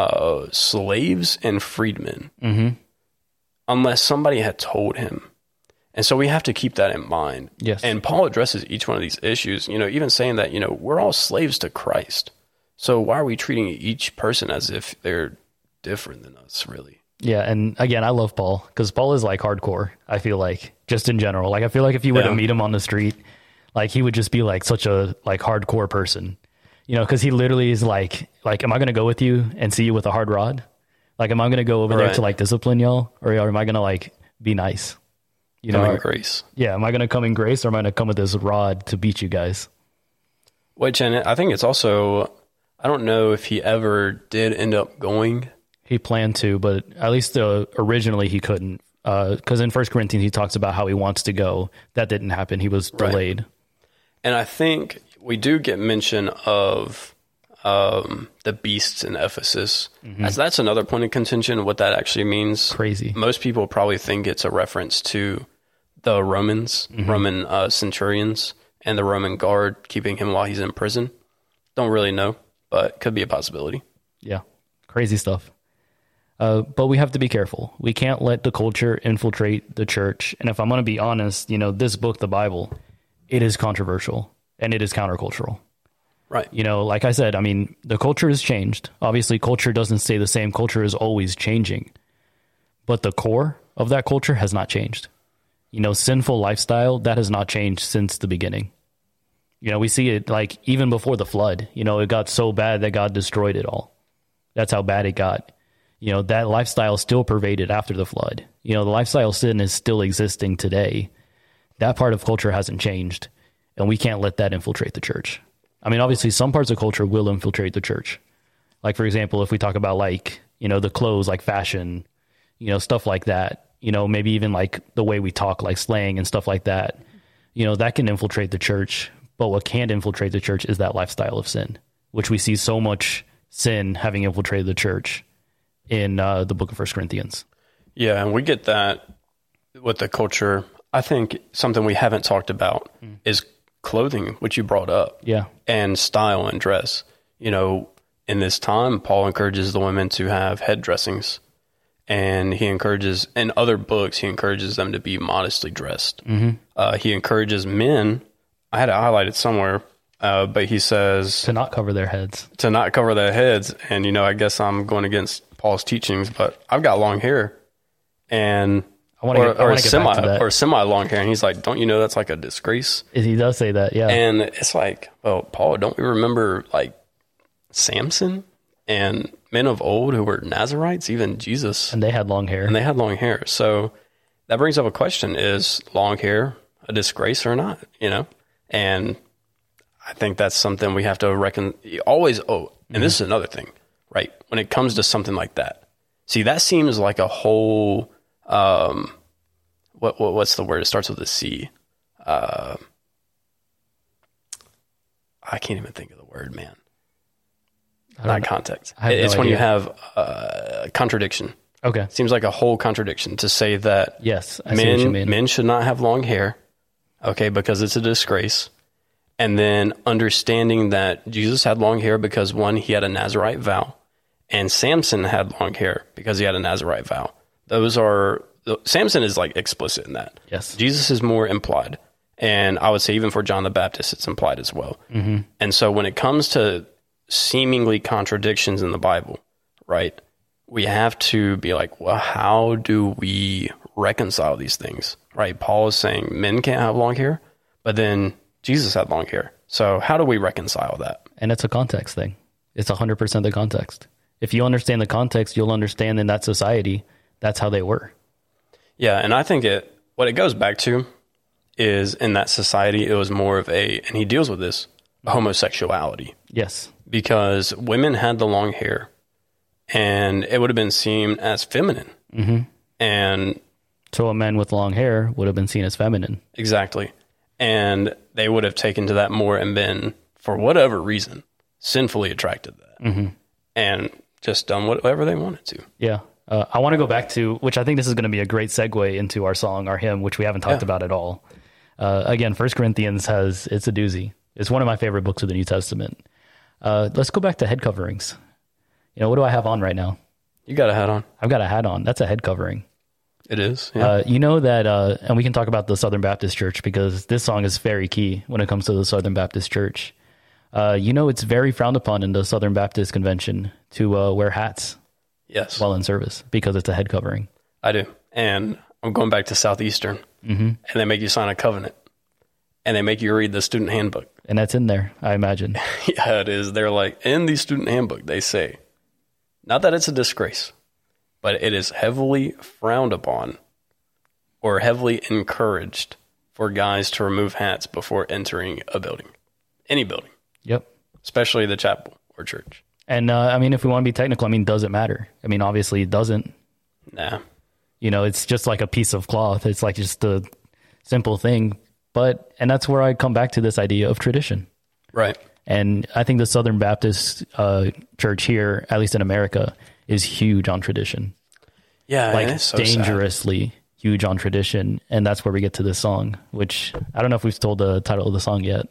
slaves and freedmen unless somebody had told him. And so we have to keep that in mind. Yes. And Paul addresses each one of these issues, even saying that, we're all slaves to Christ. So why are we treating each person as if they're different than us, really? Yeah. And again, I love Paul because Paul is like hardcore, I feel like, just in general. Like, I feel like if you were to meet him on the street, like he would just be like such a hardcore person, because he literally is like, am I going to go with you and see you with a hard rod? Like, am I going to go over there to discipline y'all, or am I going to be nice? Come in grace. Yeah. Am I going to come in grace, or am I going to come with this rod to beat you guys? Which, and I think it's also, I don't know if he ever did end up going. He planned to, but at least originally he couldn't. Because in 1 Corinthians, he talks about how he wants to go. That didn't happen. He was delayed. And I think we do get mention of the beasts in Ephesus. That's another point of contention, what that actually means. Crazy. Most people probably think it's a reference to the Romans, Roman centurions, and the Roman guard keeping him while he's in prison. Don't really know, but could be a possibility. Yeah, crazy stuff. But we have to be careful. We can't let the culture infiltrate the church. And if I'm going to be honest, this book, the Bible, it is controversial and it is countercultural. Right. Like I said, the culture has changed. Obviously, culture doesn't stay the same. Culture is always changing. But the core of that culture has not changed. Sinful lifestyle, that has not changed since the beginning. We see it even before the flood. It got so bad that God destroyed it all. That's how bad it got. That lifestyle still pervaded after the flood. The lifestyle sin is still existing today. That part of culture hasn't changed, and we can't let that infiltrate the church. Obviously, some parts of culture will infiltrate the church. Like, for example, if we talk about the clothes, like fashion, stuff like that, maybe even the way we talk, like slang and stuff like that, that can infiltrate the church. But what can't infiltrate the church is that lifestyle of sin, which we see so much sin having infiltrated the church in the book of 1 Corinthians. Yeah, and we get that with the culture. I think something we haven't talked about is clothing, which you brought up. Yeah. And style and dress. In this time, Paul encourages the women to have head dressings. And he encourages, in other books, he encourages them to be modestly dressed. He encourages men, I had it highlighted somewhere, but he says... to not cover their heads. To not cover their heads. And, I guess I'm going against Paul's teachings, but I've got long hair. And... or semi long hair, and he's like, "Don't you know that's like a disgrace?" He does say that, yeah. And it's like, well, Paul, don't we remember Samson and men of old who were Nazarites, even Jesus, and they had long hair, So that brings up a question: is long hair a disgrace or not? And I think that's something we have to reckon. Always, and this is another thing, right? When it comes to something like that, see, that seems like a whole. What's the word? It starts with a C. I can't even think of the word, man. Not context. It's when you have contradiction. Okay. It seems like a whole contradiction to say that yes, I see what you mean. Men should not have long hair, okay, because it's a disgrace. And then understanding that Jesus had long hair because, one, he had a Nazirite vow, and Samson had long hair because he had a Nazirite vow. Samson is explicit in that. Yes. Jesus is more implied. And I would say even for John the Baptist, it's implied as well. Mm-hmm. And so when it comes to seemingly contradictions in the Bible, right, we have to be like, well, how do we reconcile these things, right? Paul is saying men can't have long hair, but then Jesus had long hair. So how do we reconcile that? And it's a context thing. It's 100% the context. If you understand the context, you'll understand in that society, that's how they were. Yeah, and I think what it goes back to is in that society, it was more of and he deals with this, homosexuality. Yes. Because women had the long hair, and it would have been seen as feminine. Mm-hmm. And so a man with long hair would have been seen as feminine. Exactly. And they would have taken to that more and been, for whatever reason, sinfully attracted to that. Mm-hmm. And just done whatever they wanted to. Yeah. I want to go back to, which I think this is going to be a great segue into our song, our hymn, which we haven't talked about at all. Again, 1 Corinthians it's a doozy. It's one of my favorite books of the New Testament. Let's go back to head coverings. What do I have on right now? You got a hat on. I've got a hat on. That's a head covering. It is. Yeah. That, and we can talk about the Southern Baptist Church because this song is very key when it comes to the Southern Baptist Church. It's very frowned upon in the Southern Baptist Convention to wear hats. Yes. While in service because it's a head covering. I do. And I'm going back to Southeastern. Mm-hmm. And they make you sign a covenant. And they make you read the student handbook. And that's in there, I imagine. Yeah, it is. They're like, in the student handbook, they say, not that it's a disgrace, but it is heavily frowned upon or heavily encouraged for guys to remove hats before entering a building. Any building. Yep. Especially the chapel or church. And, if we want to be technical, does it matter? Obviously it doesn't. Nah. It's just like a piece of cloth. It's like just a simple thing. And that's where I come back to this idea of tradition. Right. And I think the Southern Baptist Church here, at least in America, is huge on tradition. Yeah. Like it's so dangerously huge on tradition. And that's where we get to this song, which I don't know if we've told the title of the song yet.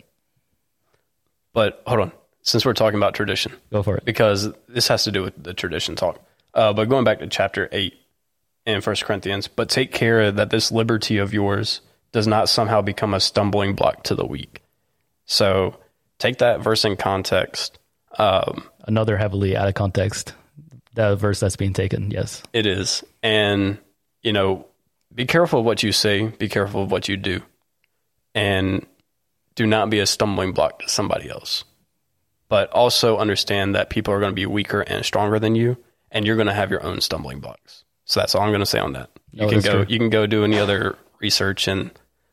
But hold on. Since we're talking about tradition. Go for it. Because this has to do with the tradition talk. But going back to chapter 8 in 1 Corinthians, but take care that this liberty of yours does not somehow become a stumbling block to the weak. So take that verse in context. Another heavily out of context, the verse that's being taken, yes. It is. And, be careful of what you say, be careful of what you do. And do not be a stumbling block to somebody else. But also understand that people are going to be weaker and stronger than you, and you're going to have your own stumbling blocks. So that's all I'm going to say on that. You can go do any other research and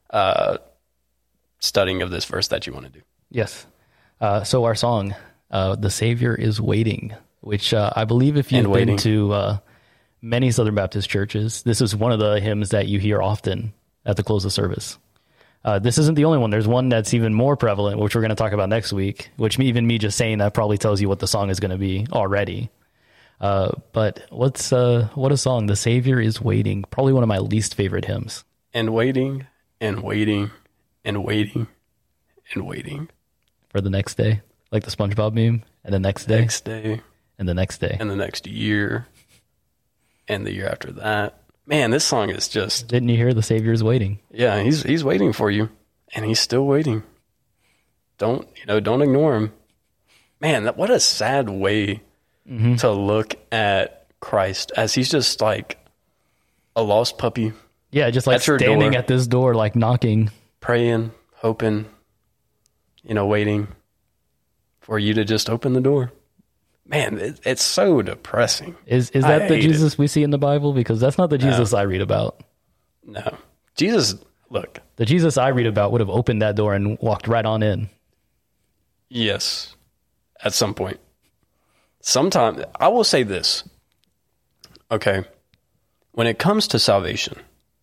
studying of this verse that you want to do. Yes. So our song, "The Savior is Waiting," which I believe if you've been to many Southern Baptist churches, this is one of the hymns that you hear often at the close of service. This isn't the only one. There's one that's even more prevalent, which we're going to talk about next week, which even me just saying that probably tells you what the song is going to be already. But what a song. "The Savior is Waiting," probably one of my least favorite hymns. And waiting and waiting and waiting and waiting. For the next day, like the SpongeBob meme, and the next day. Next day. And the next day. And the next year. And the year after that. Man, this song is just... Didn't you hear "The Savior is Waiting"? Yeah, he's waiting for you. And he's still waiting. Don't ignore him. Man, what a sad way to look at Christ, as he's just like a lost puppy. Yeah, just like standing at this door, like knocking. Praying, hoping, waiting for you to just open the door. Man, it's so depressing. Is that the Jesus we see in the Bible? Because that's not the Jesus I read about. No. Jesus, look. The Jesus I read about would have opened that door and walked right on in. Yes. At some point. Sometime, I will say this. Okay. When it comes to salvation,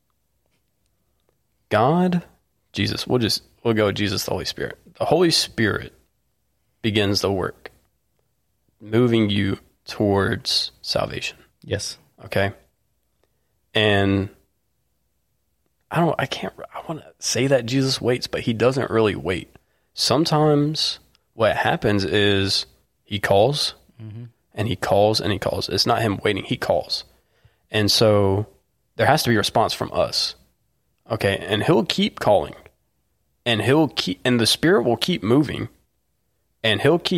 God, Jesus, we'll go with Jesus, the Holy Spirit. The Holy Spirit begins the work, moving you towards salvation. Yes. Okay. And I want to say that Jesus waits, but he doesn't really wait. Sometimes what happens is he calls and he calls and he calls. It's not him waiting. He calls. And so there has to be a response from us. Okay. And he'll keep calling and the Spirit will keep moving, and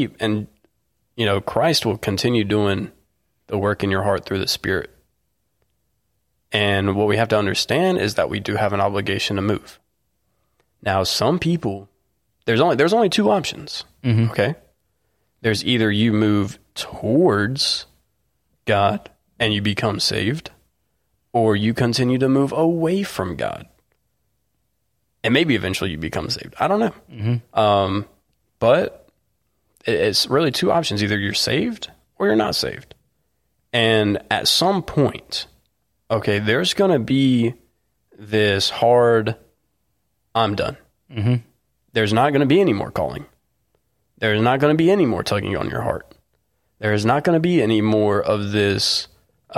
Christ will continue doing the work in your heart through the Spirit. And what we have to understand is that we do have an obligation to move. Now, some people, there's only two options. Mm-hmm. Okay, there's either you move towards God and you become saved, or you continue to move away from God, and maybe eventually you become saved. I don't know. Mm-hmm. But it's really two options: either you're saved or you're not saved. And at some point, okay, there's going to be this hard, I'm done. Mm-hmm. There's not going to be any more calling. There's not going to be any more tugging on your heart. There is not going to be any more of this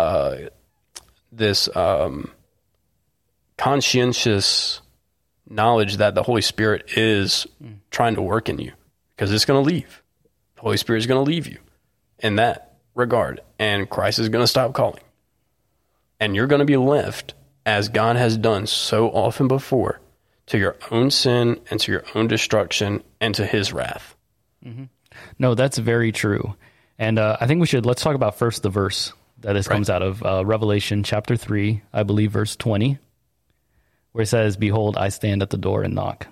conscientious knowledge that the Holy Spirit is trying to work in you, because it's going to leave. The Holy Spirit is going to leave you in that regard, and Christ is going to stop calling. And you're going to be left, as God has done so often before, to your own sin and to your own destruction and to his wrath. Mm-hmm. No, that's very true. And I think let's talk about first the verse that this comes out of, Revelation chapter 3, I believe verse 20, where it says, "Behold, I stand at the door and knock."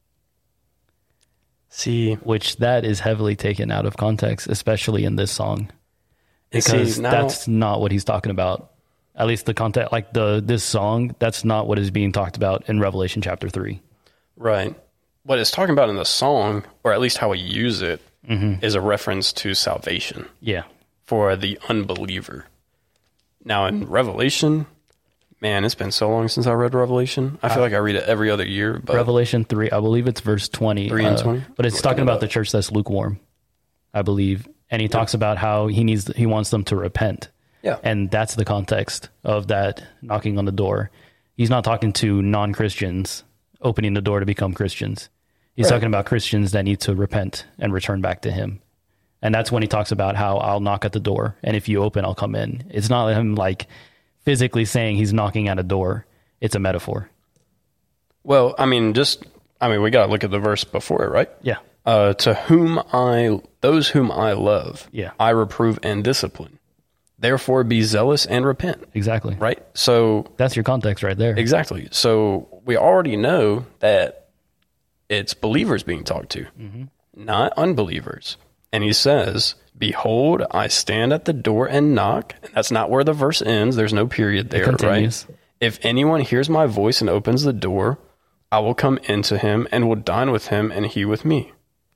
See, which that is heavily taken out of context, especially in this song, because that's not what he's talking about. At least the context, like this song, that's not what is being talked about in Revelation chapter 3. Right. What it's talking about in the song, or at least how we use it, is a reference to salvation. Yeah. For the unbeliever. Now in Revelation, man, it's been so long since I read Revelation. I feel like I read it every other year. But Revelation 3, I believe it's verse 20. 3 and 20? But it's talking about the church that's lukewarm, I believe. And he talks about how he wants them to repent. Yeah. And that's the context of that knocking on the door. He's not talking to non-Christians opening the door to become Christians. He's talking about Christians that need to repent and return back to him. And that's when he talks about how I'll knock at the door, and if you open, I'll come in. It's not him like physically saying he's knocking at a door. It's a metaphor. Well, we got to look at the verse before it, right? Yeah. Those whom I love, I reprove and discipline. Therefore, be zealous and repent. Exactly. Right? So that's your context right there. Exactly. So we already know that it's believers being talked to, not unbelievers. And he says, "Behold, I stand at the door and knock." And that's not where the verse ends. There's no period there, right? "If anyone hears my voice and opens the door, I will come into him and will dine with him and he with me."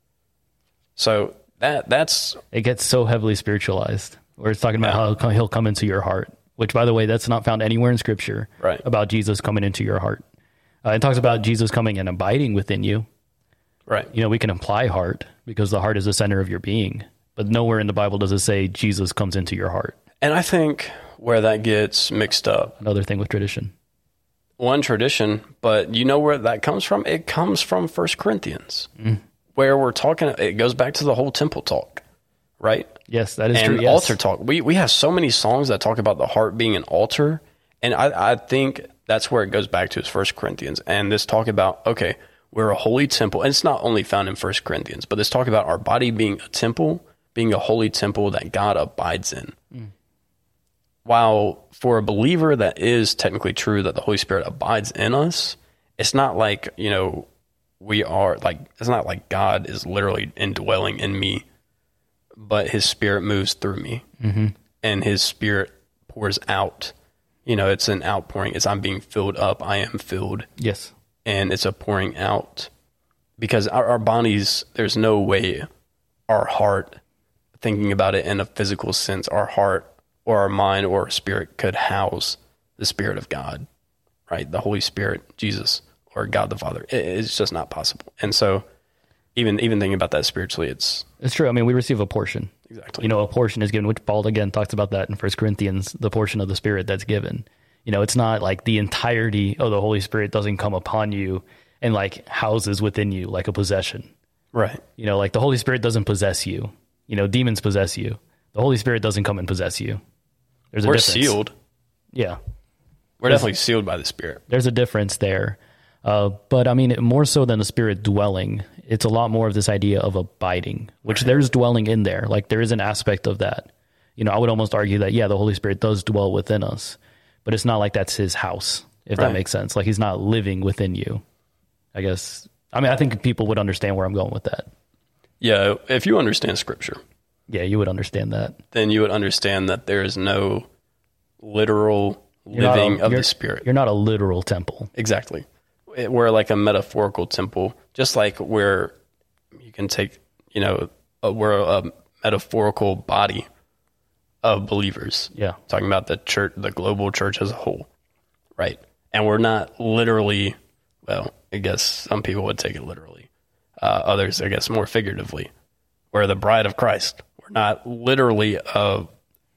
So that's... It gets so heavily spiritualized. Where it's talking about how he'll come into your heart, which, by the way, that's not found anywhere in Scripture about Jesus coming into your heart. It talks about Jesus coming and abiding within you. Right. We can imply heart because the heart is the center of your being, but nowhere in the Bible does it say Jesus comes into your heart. And I think where that gets mixed up. Another thing with tradition. One tradition, but you know where that comes from? It comes from 1 Corinthians, where we're talking, it goes back to the whole temple talk, right? Yes, that is and true. Yes. Altar talk. We have so many songs that talk about the heart being an altar, and I think that's where it goes back to is 1 Corinthians. And this talk about, okay, we're a holy temple. And it's not only found in 1 Corinthians, but this talk about our body being a temple, being a holy temple that God abides in. While for a believer that is technically true that the Holy Spirit abides in us, it's not like, we are like, it's not like God is literally indwelling in me, but his Spirit moves through me and his Spirit pours out. It's an outpouring. It's I'm being filled up. I am filled. Yes. And it's a pouring out because our bodies, there's no way our heart, thinking about it in a physical sense, our heart or our mind or our spirit could house the Spirit of God, right? The Holy Spirit, Jesus, or God the Father. It's just not possible. And so even thinking about that spiritually, it's true. We receive a portion. Exactly. A portion is given, which Paul again talks about that in 1 Corinthians, the portion of the Spirit that's given. It's not like the entirety of the Holy Spirit doesn't come upon you and like houses within you like a possession. Right. Like the Holy Spirit doesn't possess you. Demons possess you. The Holy Spirit doesn't come and possess you. There's a difference. We're sealed. Yeah. We're definitely sealed by the Spirit. There's a difference there. But I mean, more so than the Spirit dwelling, it's a lot more of this idea of abiding, which there's dwelling in there. Like there is an aspect of that. You know, I would almost argue that, yeah, the Holy Spirit does dwell within us, but it's not like that's his house, if that makes sense. Like he's not living within you, I guess. I mean, I think people would understand where I'm going with that. Yeah, if you understand Scripture. Yeah, you would understand that. Then you would understand that there is no literal living of the Spirit. You're not a literal temple. Exactly. We're like a metaphorical temple, just like where you can take, you know, we're a metaphorical body of believers. Yeah. Talking about the church, the global church as a whole. Right. And we're not literally, well, I guess some people would take it literally. Others, I guess, more figuratively. We're the bride of Christ. We're not literally a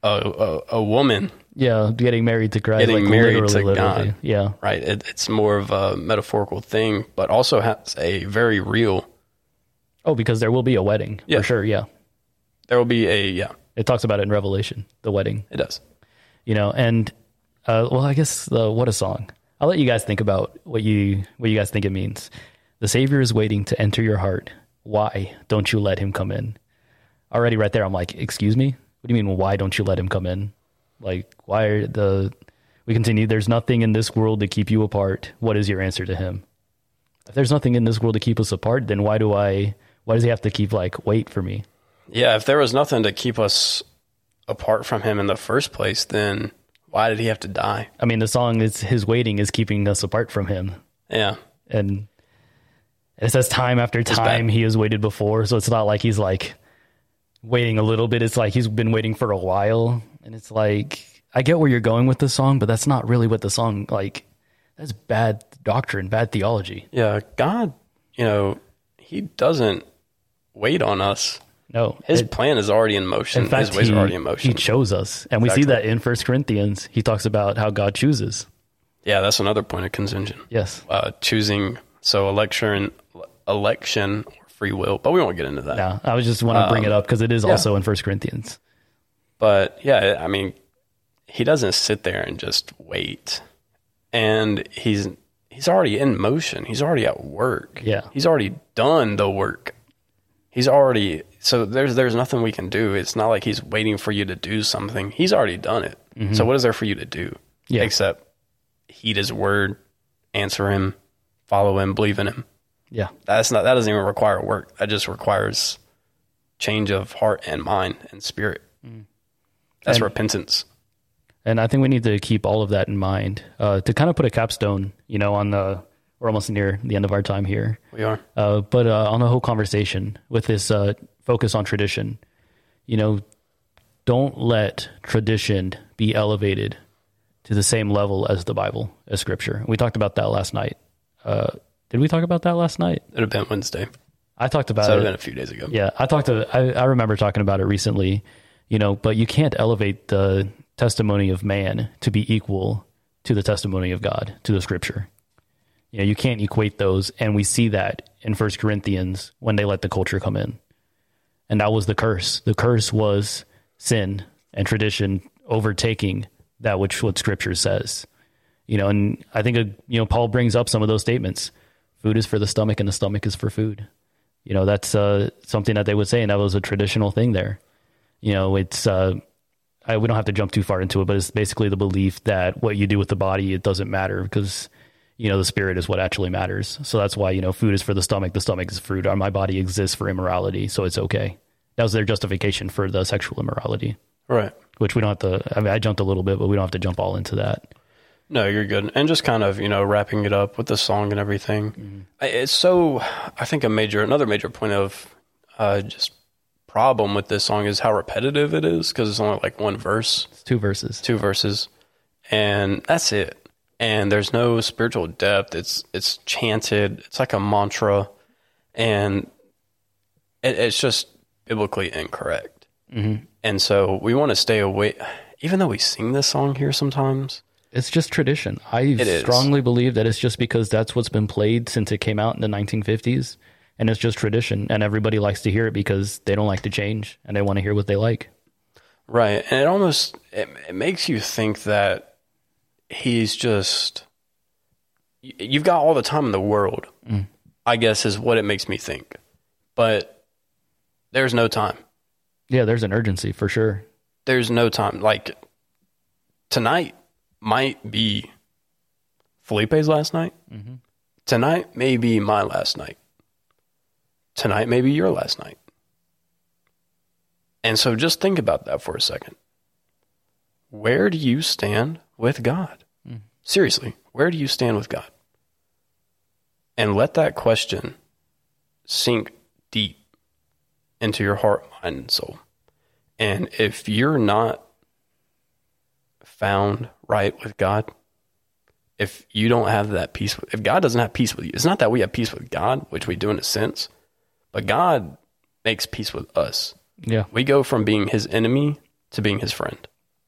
woman. Yeah, getting married to Christ. Getting like married to literally. God. Yeah. Right. It's more of a metaphorical thing, but also has a very real. Oh, because there will be a wedding. Yeah. For sure, yeah. There will be a. It talks about it in Revelation, the wedding. It does. You know, and, well, I guess, what a song. I'll let you guys think about what you guys think it means. The Savior is waiting to enter your heart. Why don't you let him come in? Already right there, I'm like, excuse me? What do you mean, why don't you let him come in? Like, we continue, there's nothing in this world to keep you apart. What is your answer to him? If there's nothing in this world to keep us apart, then why does he have to keep wait for me? Yeah, if there was nothing to keep us apart from him in the first place, then why did he have to die? I mean, the song is his waiting is keeping us apart from him. Yeah. And it says time after time he has waited before. So it's not like he's waiting a little bit. It's like he's been waiting for a while. And it's like, I get where you're going with the song, but that's not really what the song, that's bad doctrine, bad theology. Yeah. God, he doesn't wait on us. No. His plan is already in motion. In fact, his ways are already in motion. He chose us. And we see that in 1 Corinthians. He talks about how God chooses. Yeah, that's another point of contention. Yes. Choosing, so election or free will, but we won't get into that. No, I was just want to bring it up because it is also in 1 Corinthians. But yeah, I mean, he doesn't sit there and just wait. And he's already in motion. He's already at work. Yeah. He's already done the work. So there's nothing we can do. It's not like he's waiting for you to do something. He's already done it. Mm-hmm. So what is there for you to do? Yeah. Except heed his word, answer him, follow him, believe in him. Yeah. That doesn't even require work. That just requires change of heart and mind and spirit. Mm. That's repentance. And I think we need to keep all of that in mind to kind of put a capstone, we're almost near the end of our time here. We are. But on the whole conversation with this focus on tradition, don't let tradition be elevated to the same level as the Bible, as Scripture. We talked about that last night. Did we talk about that last night? It would have been Wednesday. I talked about it. So it would have been a few days ago. Yeah, I remember talking about it recently, but you can't elevate the testimony of man to be equal to the testimony of God, to the Scripture. You can't equate those, and we see that in 1 Corinthians when they let the culture come in. And that was the curse. The curse was sin and tradition overtaking that which what Scripture says. And I think, Paul brings up some of those statements. Food is for the stomach, and the stomach is for food. That's something that they would say, and that was a traditional thing there. It's we don't have to jump too far into it, but it's basically the belief that what you do with the body, it doesn't matter because the spirit is what actually matters. So that's why, food is for the stomach is fruit. My body exists for immorality, so it's okay. That was their justification for the sexual immorality. Right. Which we don't have to, I jumped a little bit, but we don't have to jump all into that. No, you're good. And just kind of, wrapping it up with the song and everything. Mm-hmm. It's so, I think another major point of just problem with this song is how repetitive it is because it's only like one verse. It's two verses. And that's it. And there's no spiritual depth. It's chanted. It's like a mantra. And it's just biblically incorrect. Mm-hmm. And so we want to stay away. Even though we sing this song here sometimes. It's just tradition. I strongly believe that it's just because that's what's been played since it came out in the 1950s. And it's just tradition. And everybody likes to hear it because they don't like to change. And they want to hear what they like. Right. And it makes you think that he's just you've got all the time in the world, I guess is what it makes me think. But there's no time. Yeah, there's an urgency for sure. There's no time. Like, tonight might be Felipe's last night. Mm-hmm. Tonight may be my last night. Tonight may be your last night. And so just think about that for a second. Where do you stand with God? Seriously, where do you stand with God? And let that question sink deep into your heart, mind, and soul. And if you're not found right with God, if you don't have that peace, if God doesn't have peace with you, it's not that we have peace with God, which we do in a sense, but God makes peace with us. Yeah. We go from being his enemy to being his friend.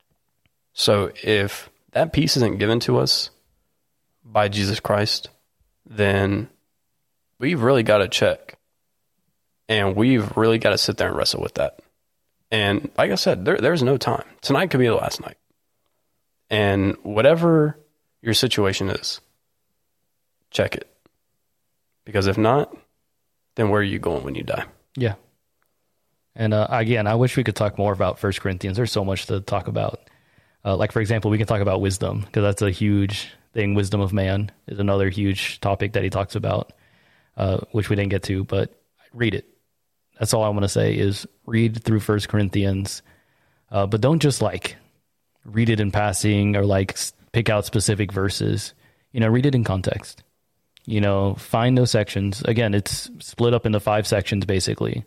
So if that peace isn't given to us by Jesus Christ, then we've really got to check. And we've really got to sit there and wrestle with that. And like I said, there's no time. Tonight could be the last night. And whatever your situation is, check it. Because if not, then where are you going when you die? Yeah. And again, I wish we could talk more about 1 Corinthians. There's so much to talk about. Like, for example, we can talk about wisdom, because that's a huge thing. Wisdom of man is another huge topic that he talks about, which we didn't get to, but read it. That's all I want to say is read through 1 Corinthians, but don't just like read it in passing or like pick out specific verses. Read it in context. Find those sections. Again, it's split up into 5 sections basically.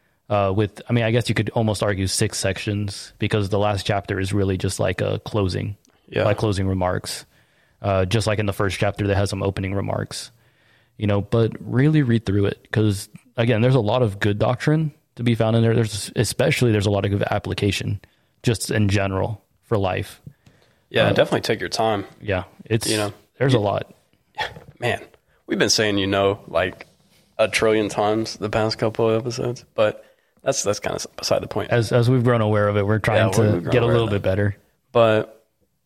I guess you could almost argue 6 sections, because the last chapter is really just like a closing, like closing remarks. Just like in the first chapter, that has some opening remarks, but really read through it, because again, there's a lot of good doctrine to be found in there. There's a lot of good application just in general for life. Yeah, definitely take your time. Yeah. There's a lot, man. We've been saying, like a trillion times the past couple of episodes, but that's kind of beside the point. As we've grown aware of it, we're trying to get a little bit better. But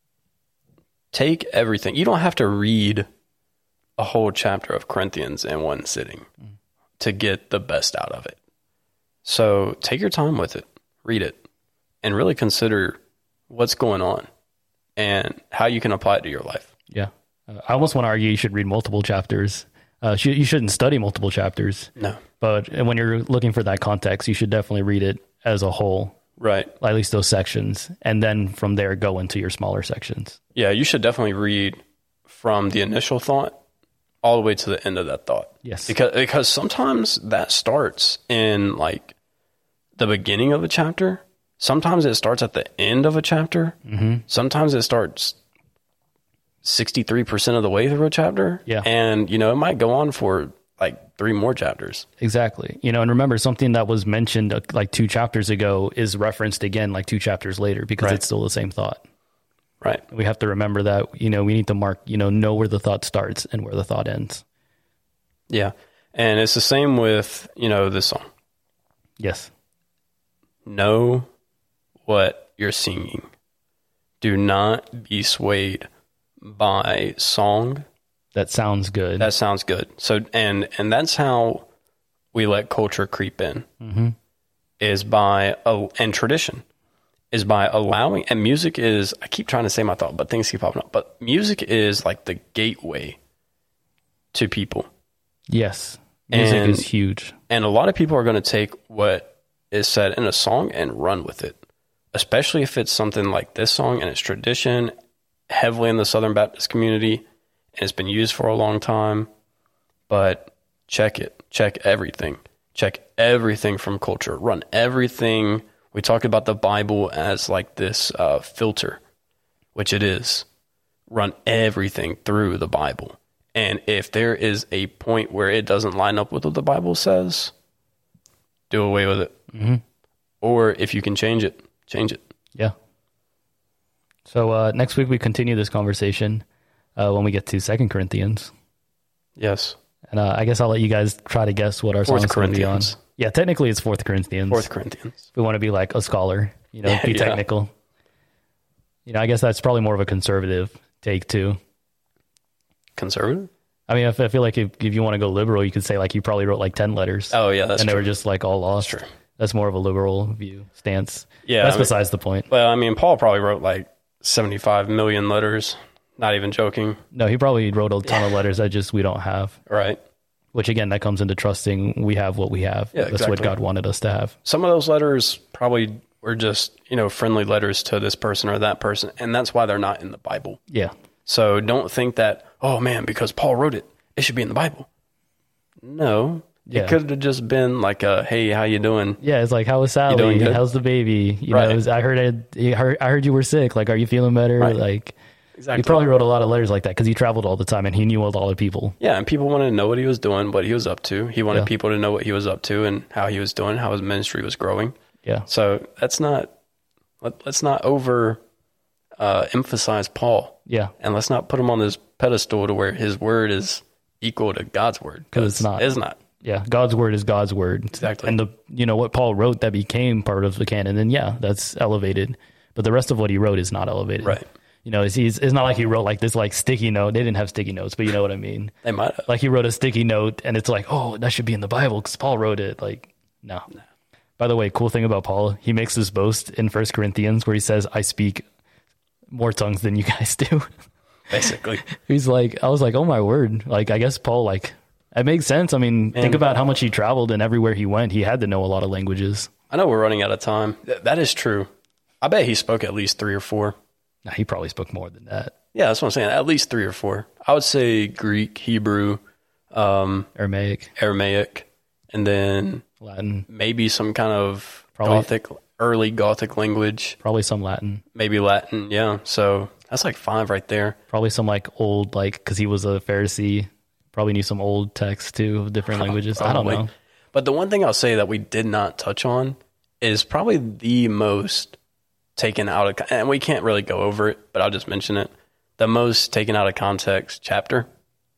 take everything. You don't have to read a whole chapter of Corinthians in one sitting to get the best out of it. So take your time with it, read it, and really consider what's going on and how you can apply it to your life. Yeah. I almost want to argue you should read multiple chapters. You shouldn't study multiple chapters. No. But when you're looking for that context, you should definitely read it as a whole. Right. At least those sections. And then from there, go into your smaller sections. Yeah, you should definitely read from the initial thought all the way to the end of that thought. Yes. Because sometimes that starts in like the beginning of a chapter. Sometimes it starts at the end of a chapter. Mm-hmm. Sometimes it starts 63% of the way through a chapter. Yeah. And, it might go on for like 3 more chapters. Exactly. And remember, something that was mentioned like 2 chapters ago is referenced again like 2 chapters later, because it's still the same thought. Right. We have to remember that, we need to mark, know where the thought starts and where the thought ends. Yeah. And it's the same with, this song. Yes. Know what you're singing. Do not be swayed by song that sounds good. So and that's how we let culture creep in. Mm-hmm. Is by and tradition is by allowing, and music is, I keep trying to say my thought, but things keep popping up, but music is like the gateway to people. Yes. Music is huge. And a lot of people are going to take what is said in a song and run with it, especially if it's something like this song and it's tradition, heavily in the Southern Baptist community, and it's been used for a long time. But check it. Check everything. Check everything from culture. Run everything. We talk about the Bible as like this filter, which it is. Run everything through the Bible. And if there is a point where it doesn't line up with what the Bible says, do away with it. Mm-hmm. Or if you can change it, change it. Yeah. So next week we continue this conversation when we get to 2 Corinthians. Yes. And I guess I'll let you guys try to guess what our song is going to be on. Yeah, technically it's 4 Corinthians. 4 Corinthians. We want to be like a scholar, be technical. I guess that's probably more of a conservative take too. conservative. I mean, I feel like if you want to go liberal, you could say like he probably wrote like 10 letters. Oh yeah, that's and true. they were just like all lost. That's true. That's more of a liberal view stance. Yeah, that's besides the point. Well, I mean, Paul probably wrote like 75 million letters. Not even joking. No, he probably wrote a ton of letters that just we don't have. Right. Which again, that comes into trusting we have what we have. Yeah, That's exactly. what God wanted us to have. Some of those letters probably were just, friendly letters to this person or that person, and that's why they're not in the Bible. Yeah. So don't think that, oh man, because Paul wrote it, it should be in the Bible. No. Yeah. It could have just been like a, hey, how you doing? Yeah, it's like, how was Sally? doing good? How's the baby? Right. I heard you were sick. Like, are you feeling better? Right. Like, Exactly. he probably wrote a lot of letters like that because he traveled all the time and he knew a lot of people. Yeah, and people wanted to know what he was doing, what he was up to. He wanted Yeah. people to know what he was up to and how he was doing, how his ministry was growing. Yeah. So let's not over emphasize Paul, Yeah. and let's not put him on this pedestal to where his word is equal to God's word, 'Cause it's not. It's not. Yeah. God's word is God's word. Exactly. And what Paul wrote that became part of the canon, then yeah, that's elevated. But the rest of what he wrote is not elevated. Right. It's not like he wrote like this like sticky note. They didn't have sticky notes, but you know what I mean? They might have. Like he wrote a sticky note and it's like, oh, that should be in the Bible because Paul wrote it. Like, no. By the way, cool thing about Paul, he makes this boast in 1 Corinthians where he says, I speak more tongues than you guys do. Basically. He's like, I was like, oh my word. Like, I guess Paul, like, it makes sense. I mean, think about how much he traveled and everywhere he went, he had to know a lot of languages. I know we're running out of time. That is true. I bet he spoke at least 3 or 4. Nah, he probably spoke more than that. Yeah, that's what I'm saying. At least 3 or 4. I would say Greek, Hebrew, Aramaic, and then Latin, maybe some kind of Probably- early Gothic language, probably some Latin, maybe Latin. Yeah, so that's like 5 right there. probably some like old, like, because he was a Pharisee, probably knew some old texts too of different languages. I don't Probably. know. But the one thing I'll say that we did not touch on is probably the most taken out of, and we can't really go over it, but I'll just mention it. The most taken out of context chapter,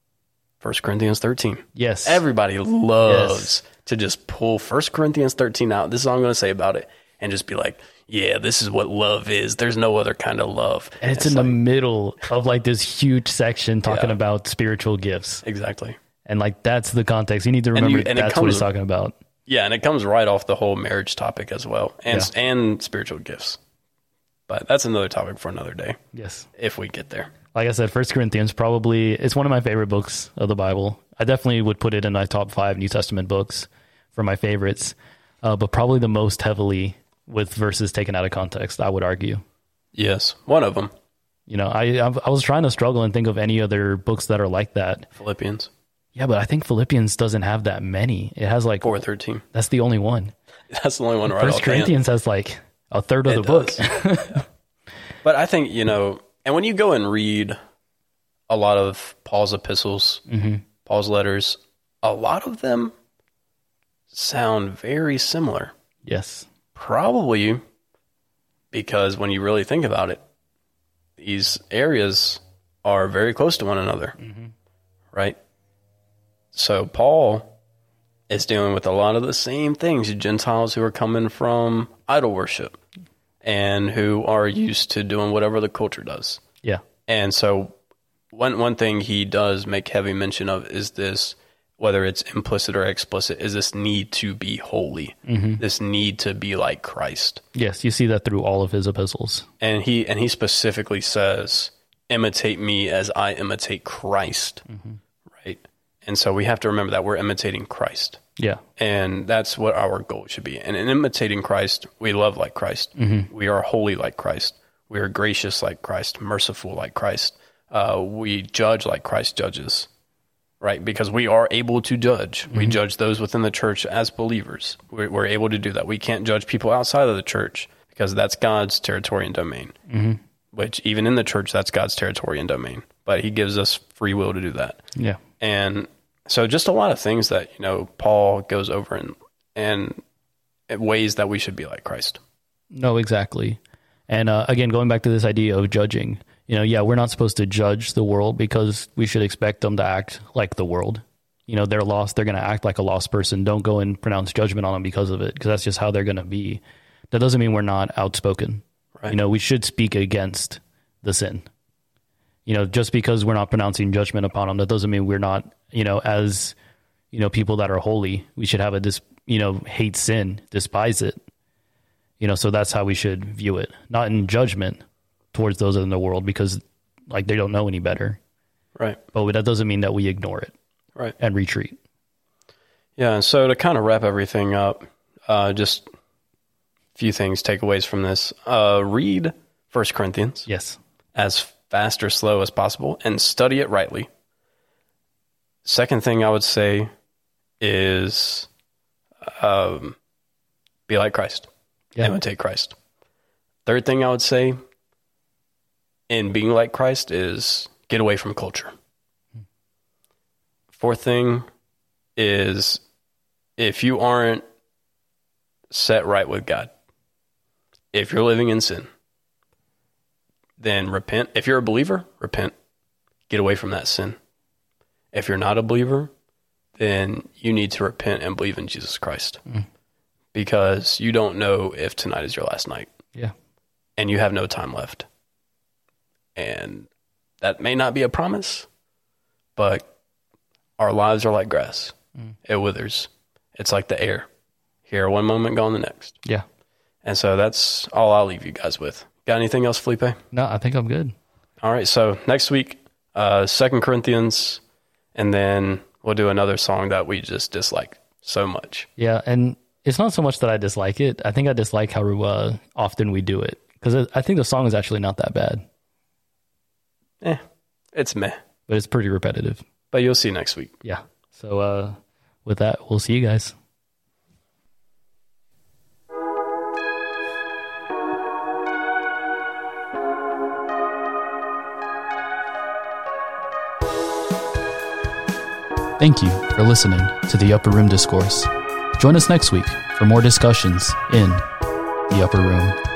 1 Corinthians 13. Yes. Everybody loves to just pull 1 Corinthians 13 out. This is all I'm going to say about it. And just be like, yeah, this is what love is. There's no other kind of love. And it's in the middle of like this huge section talking Yeah. about spiritual gifts. Exactly. And like, that's the context. You need to remember and it that's what comes- he's talking about. Yeah, and it comes right off the whole marriage topic as well, and Yeah. and spiritual gifts. But that's another topic for another day, Yes. if we get there. Like I said, 1 Corinthians probably, it's one of my favorite books of the Bible. I definitely would put it in my top 5 New Testament books for my favorites, but probably the most heavily with verses taken out of context, I would argue. Yes, one of them, I was trying to struggle and think of any other books that are like that. Philippians Yeah, but I think Philippians doesn't have that many. It has like, 4:13. that's the only one. That's the only one right First offhand. Corinthians has like a third of the It book. does. But I think, and when you go and read a lot of Paul's epistles, Paul's letters, a lot of them sound very similar. Yes. Probably because when you really think about it, these areas are very close to one another, right? So Paul is dealing with a lot of the same things, Gentiles who are coming from idol worship and who are used to doing whatever the culture does. Yeah. And so one thing he does make heavy mention of is this, whether it's implicit or explicit, is this need to be holy, this need to be like Christ. Yes, you see that through all of his epistles. And he specifically says, imitate me as I imitate Christ, right? And so we have to remember that we're imitating Christ. Yeah. And that's what our goal should be. And in imitating Christ, we love like Christ. We are holy like Christ. We are gracious like Christ, merciful like Christ. We judge like Christ judges, right? Because we are able to judge. We judge those within the church as believers. We're able to do that. We can't judge people outside of the church because that's God's territory and domain, which even in the church, that's God's territory and domain. But he gives us free will to do that. Yeah. And so just a lot of things that, Paul goes over and ways that we should be like Christ. No, exactly. And again, going back to this idea of judging, we're not supposed to judge the world because we should expect them to act like the world. They're lost. They're going to act like a lost person. Don't go and pronounce judgment on them because of it, because that's just how they're going to be. That doesn't mean we're not outspoken. Right. We should speak against the sin. just because we're not pronouncing judgment upon them, that doesn't mean we're not, as, people that are holy, we should have hate sin, despise it. So that's how we should view it, not in judgment towards those in the world because like they don't know any better. Right. But that doesn't mean that we ignore it. Right. And retreat. Yeah. And so to kind of wrap everything up, just a few things, takeaways from this. Read 1 Corinthians. Yes. As fast or slow as possible and study it rightly. Second thing I would say is be like Christ. Yeah. Imitate Christ. Third thing I would say in being like Christ is get away from culture. Fourth thing is if you aren't set right with God, if you're living in sin, then repent. If you're a believer, repent. Get away from that sin. If you're not a believer, then you need to repent and believe in Jesus Christ. Because you don't know if tonight is your last night. Yeah. And you have no time left. And that may not be a promise, but our lives are like grass. It withers. It's like the air. Here one moment, gone the next. Yeah. And so that's all I'll leave you guys with. Got anything else, Felipe? No, I think I'm good. All right. So next week, 2 Corinthians, and then we'll do another song that we just dislike so much. Yeah. And it's not so much that I dislike it. I think I dislike how often we do it. Because I think the song is actually not that bad. It's meh. But it's pretty repetitive. But you'll see next week. Yeah. So with that, we'll see you guys. Thank you for listening to the Upper Room Discourse. Join us next week for more discussions in the Upper Room.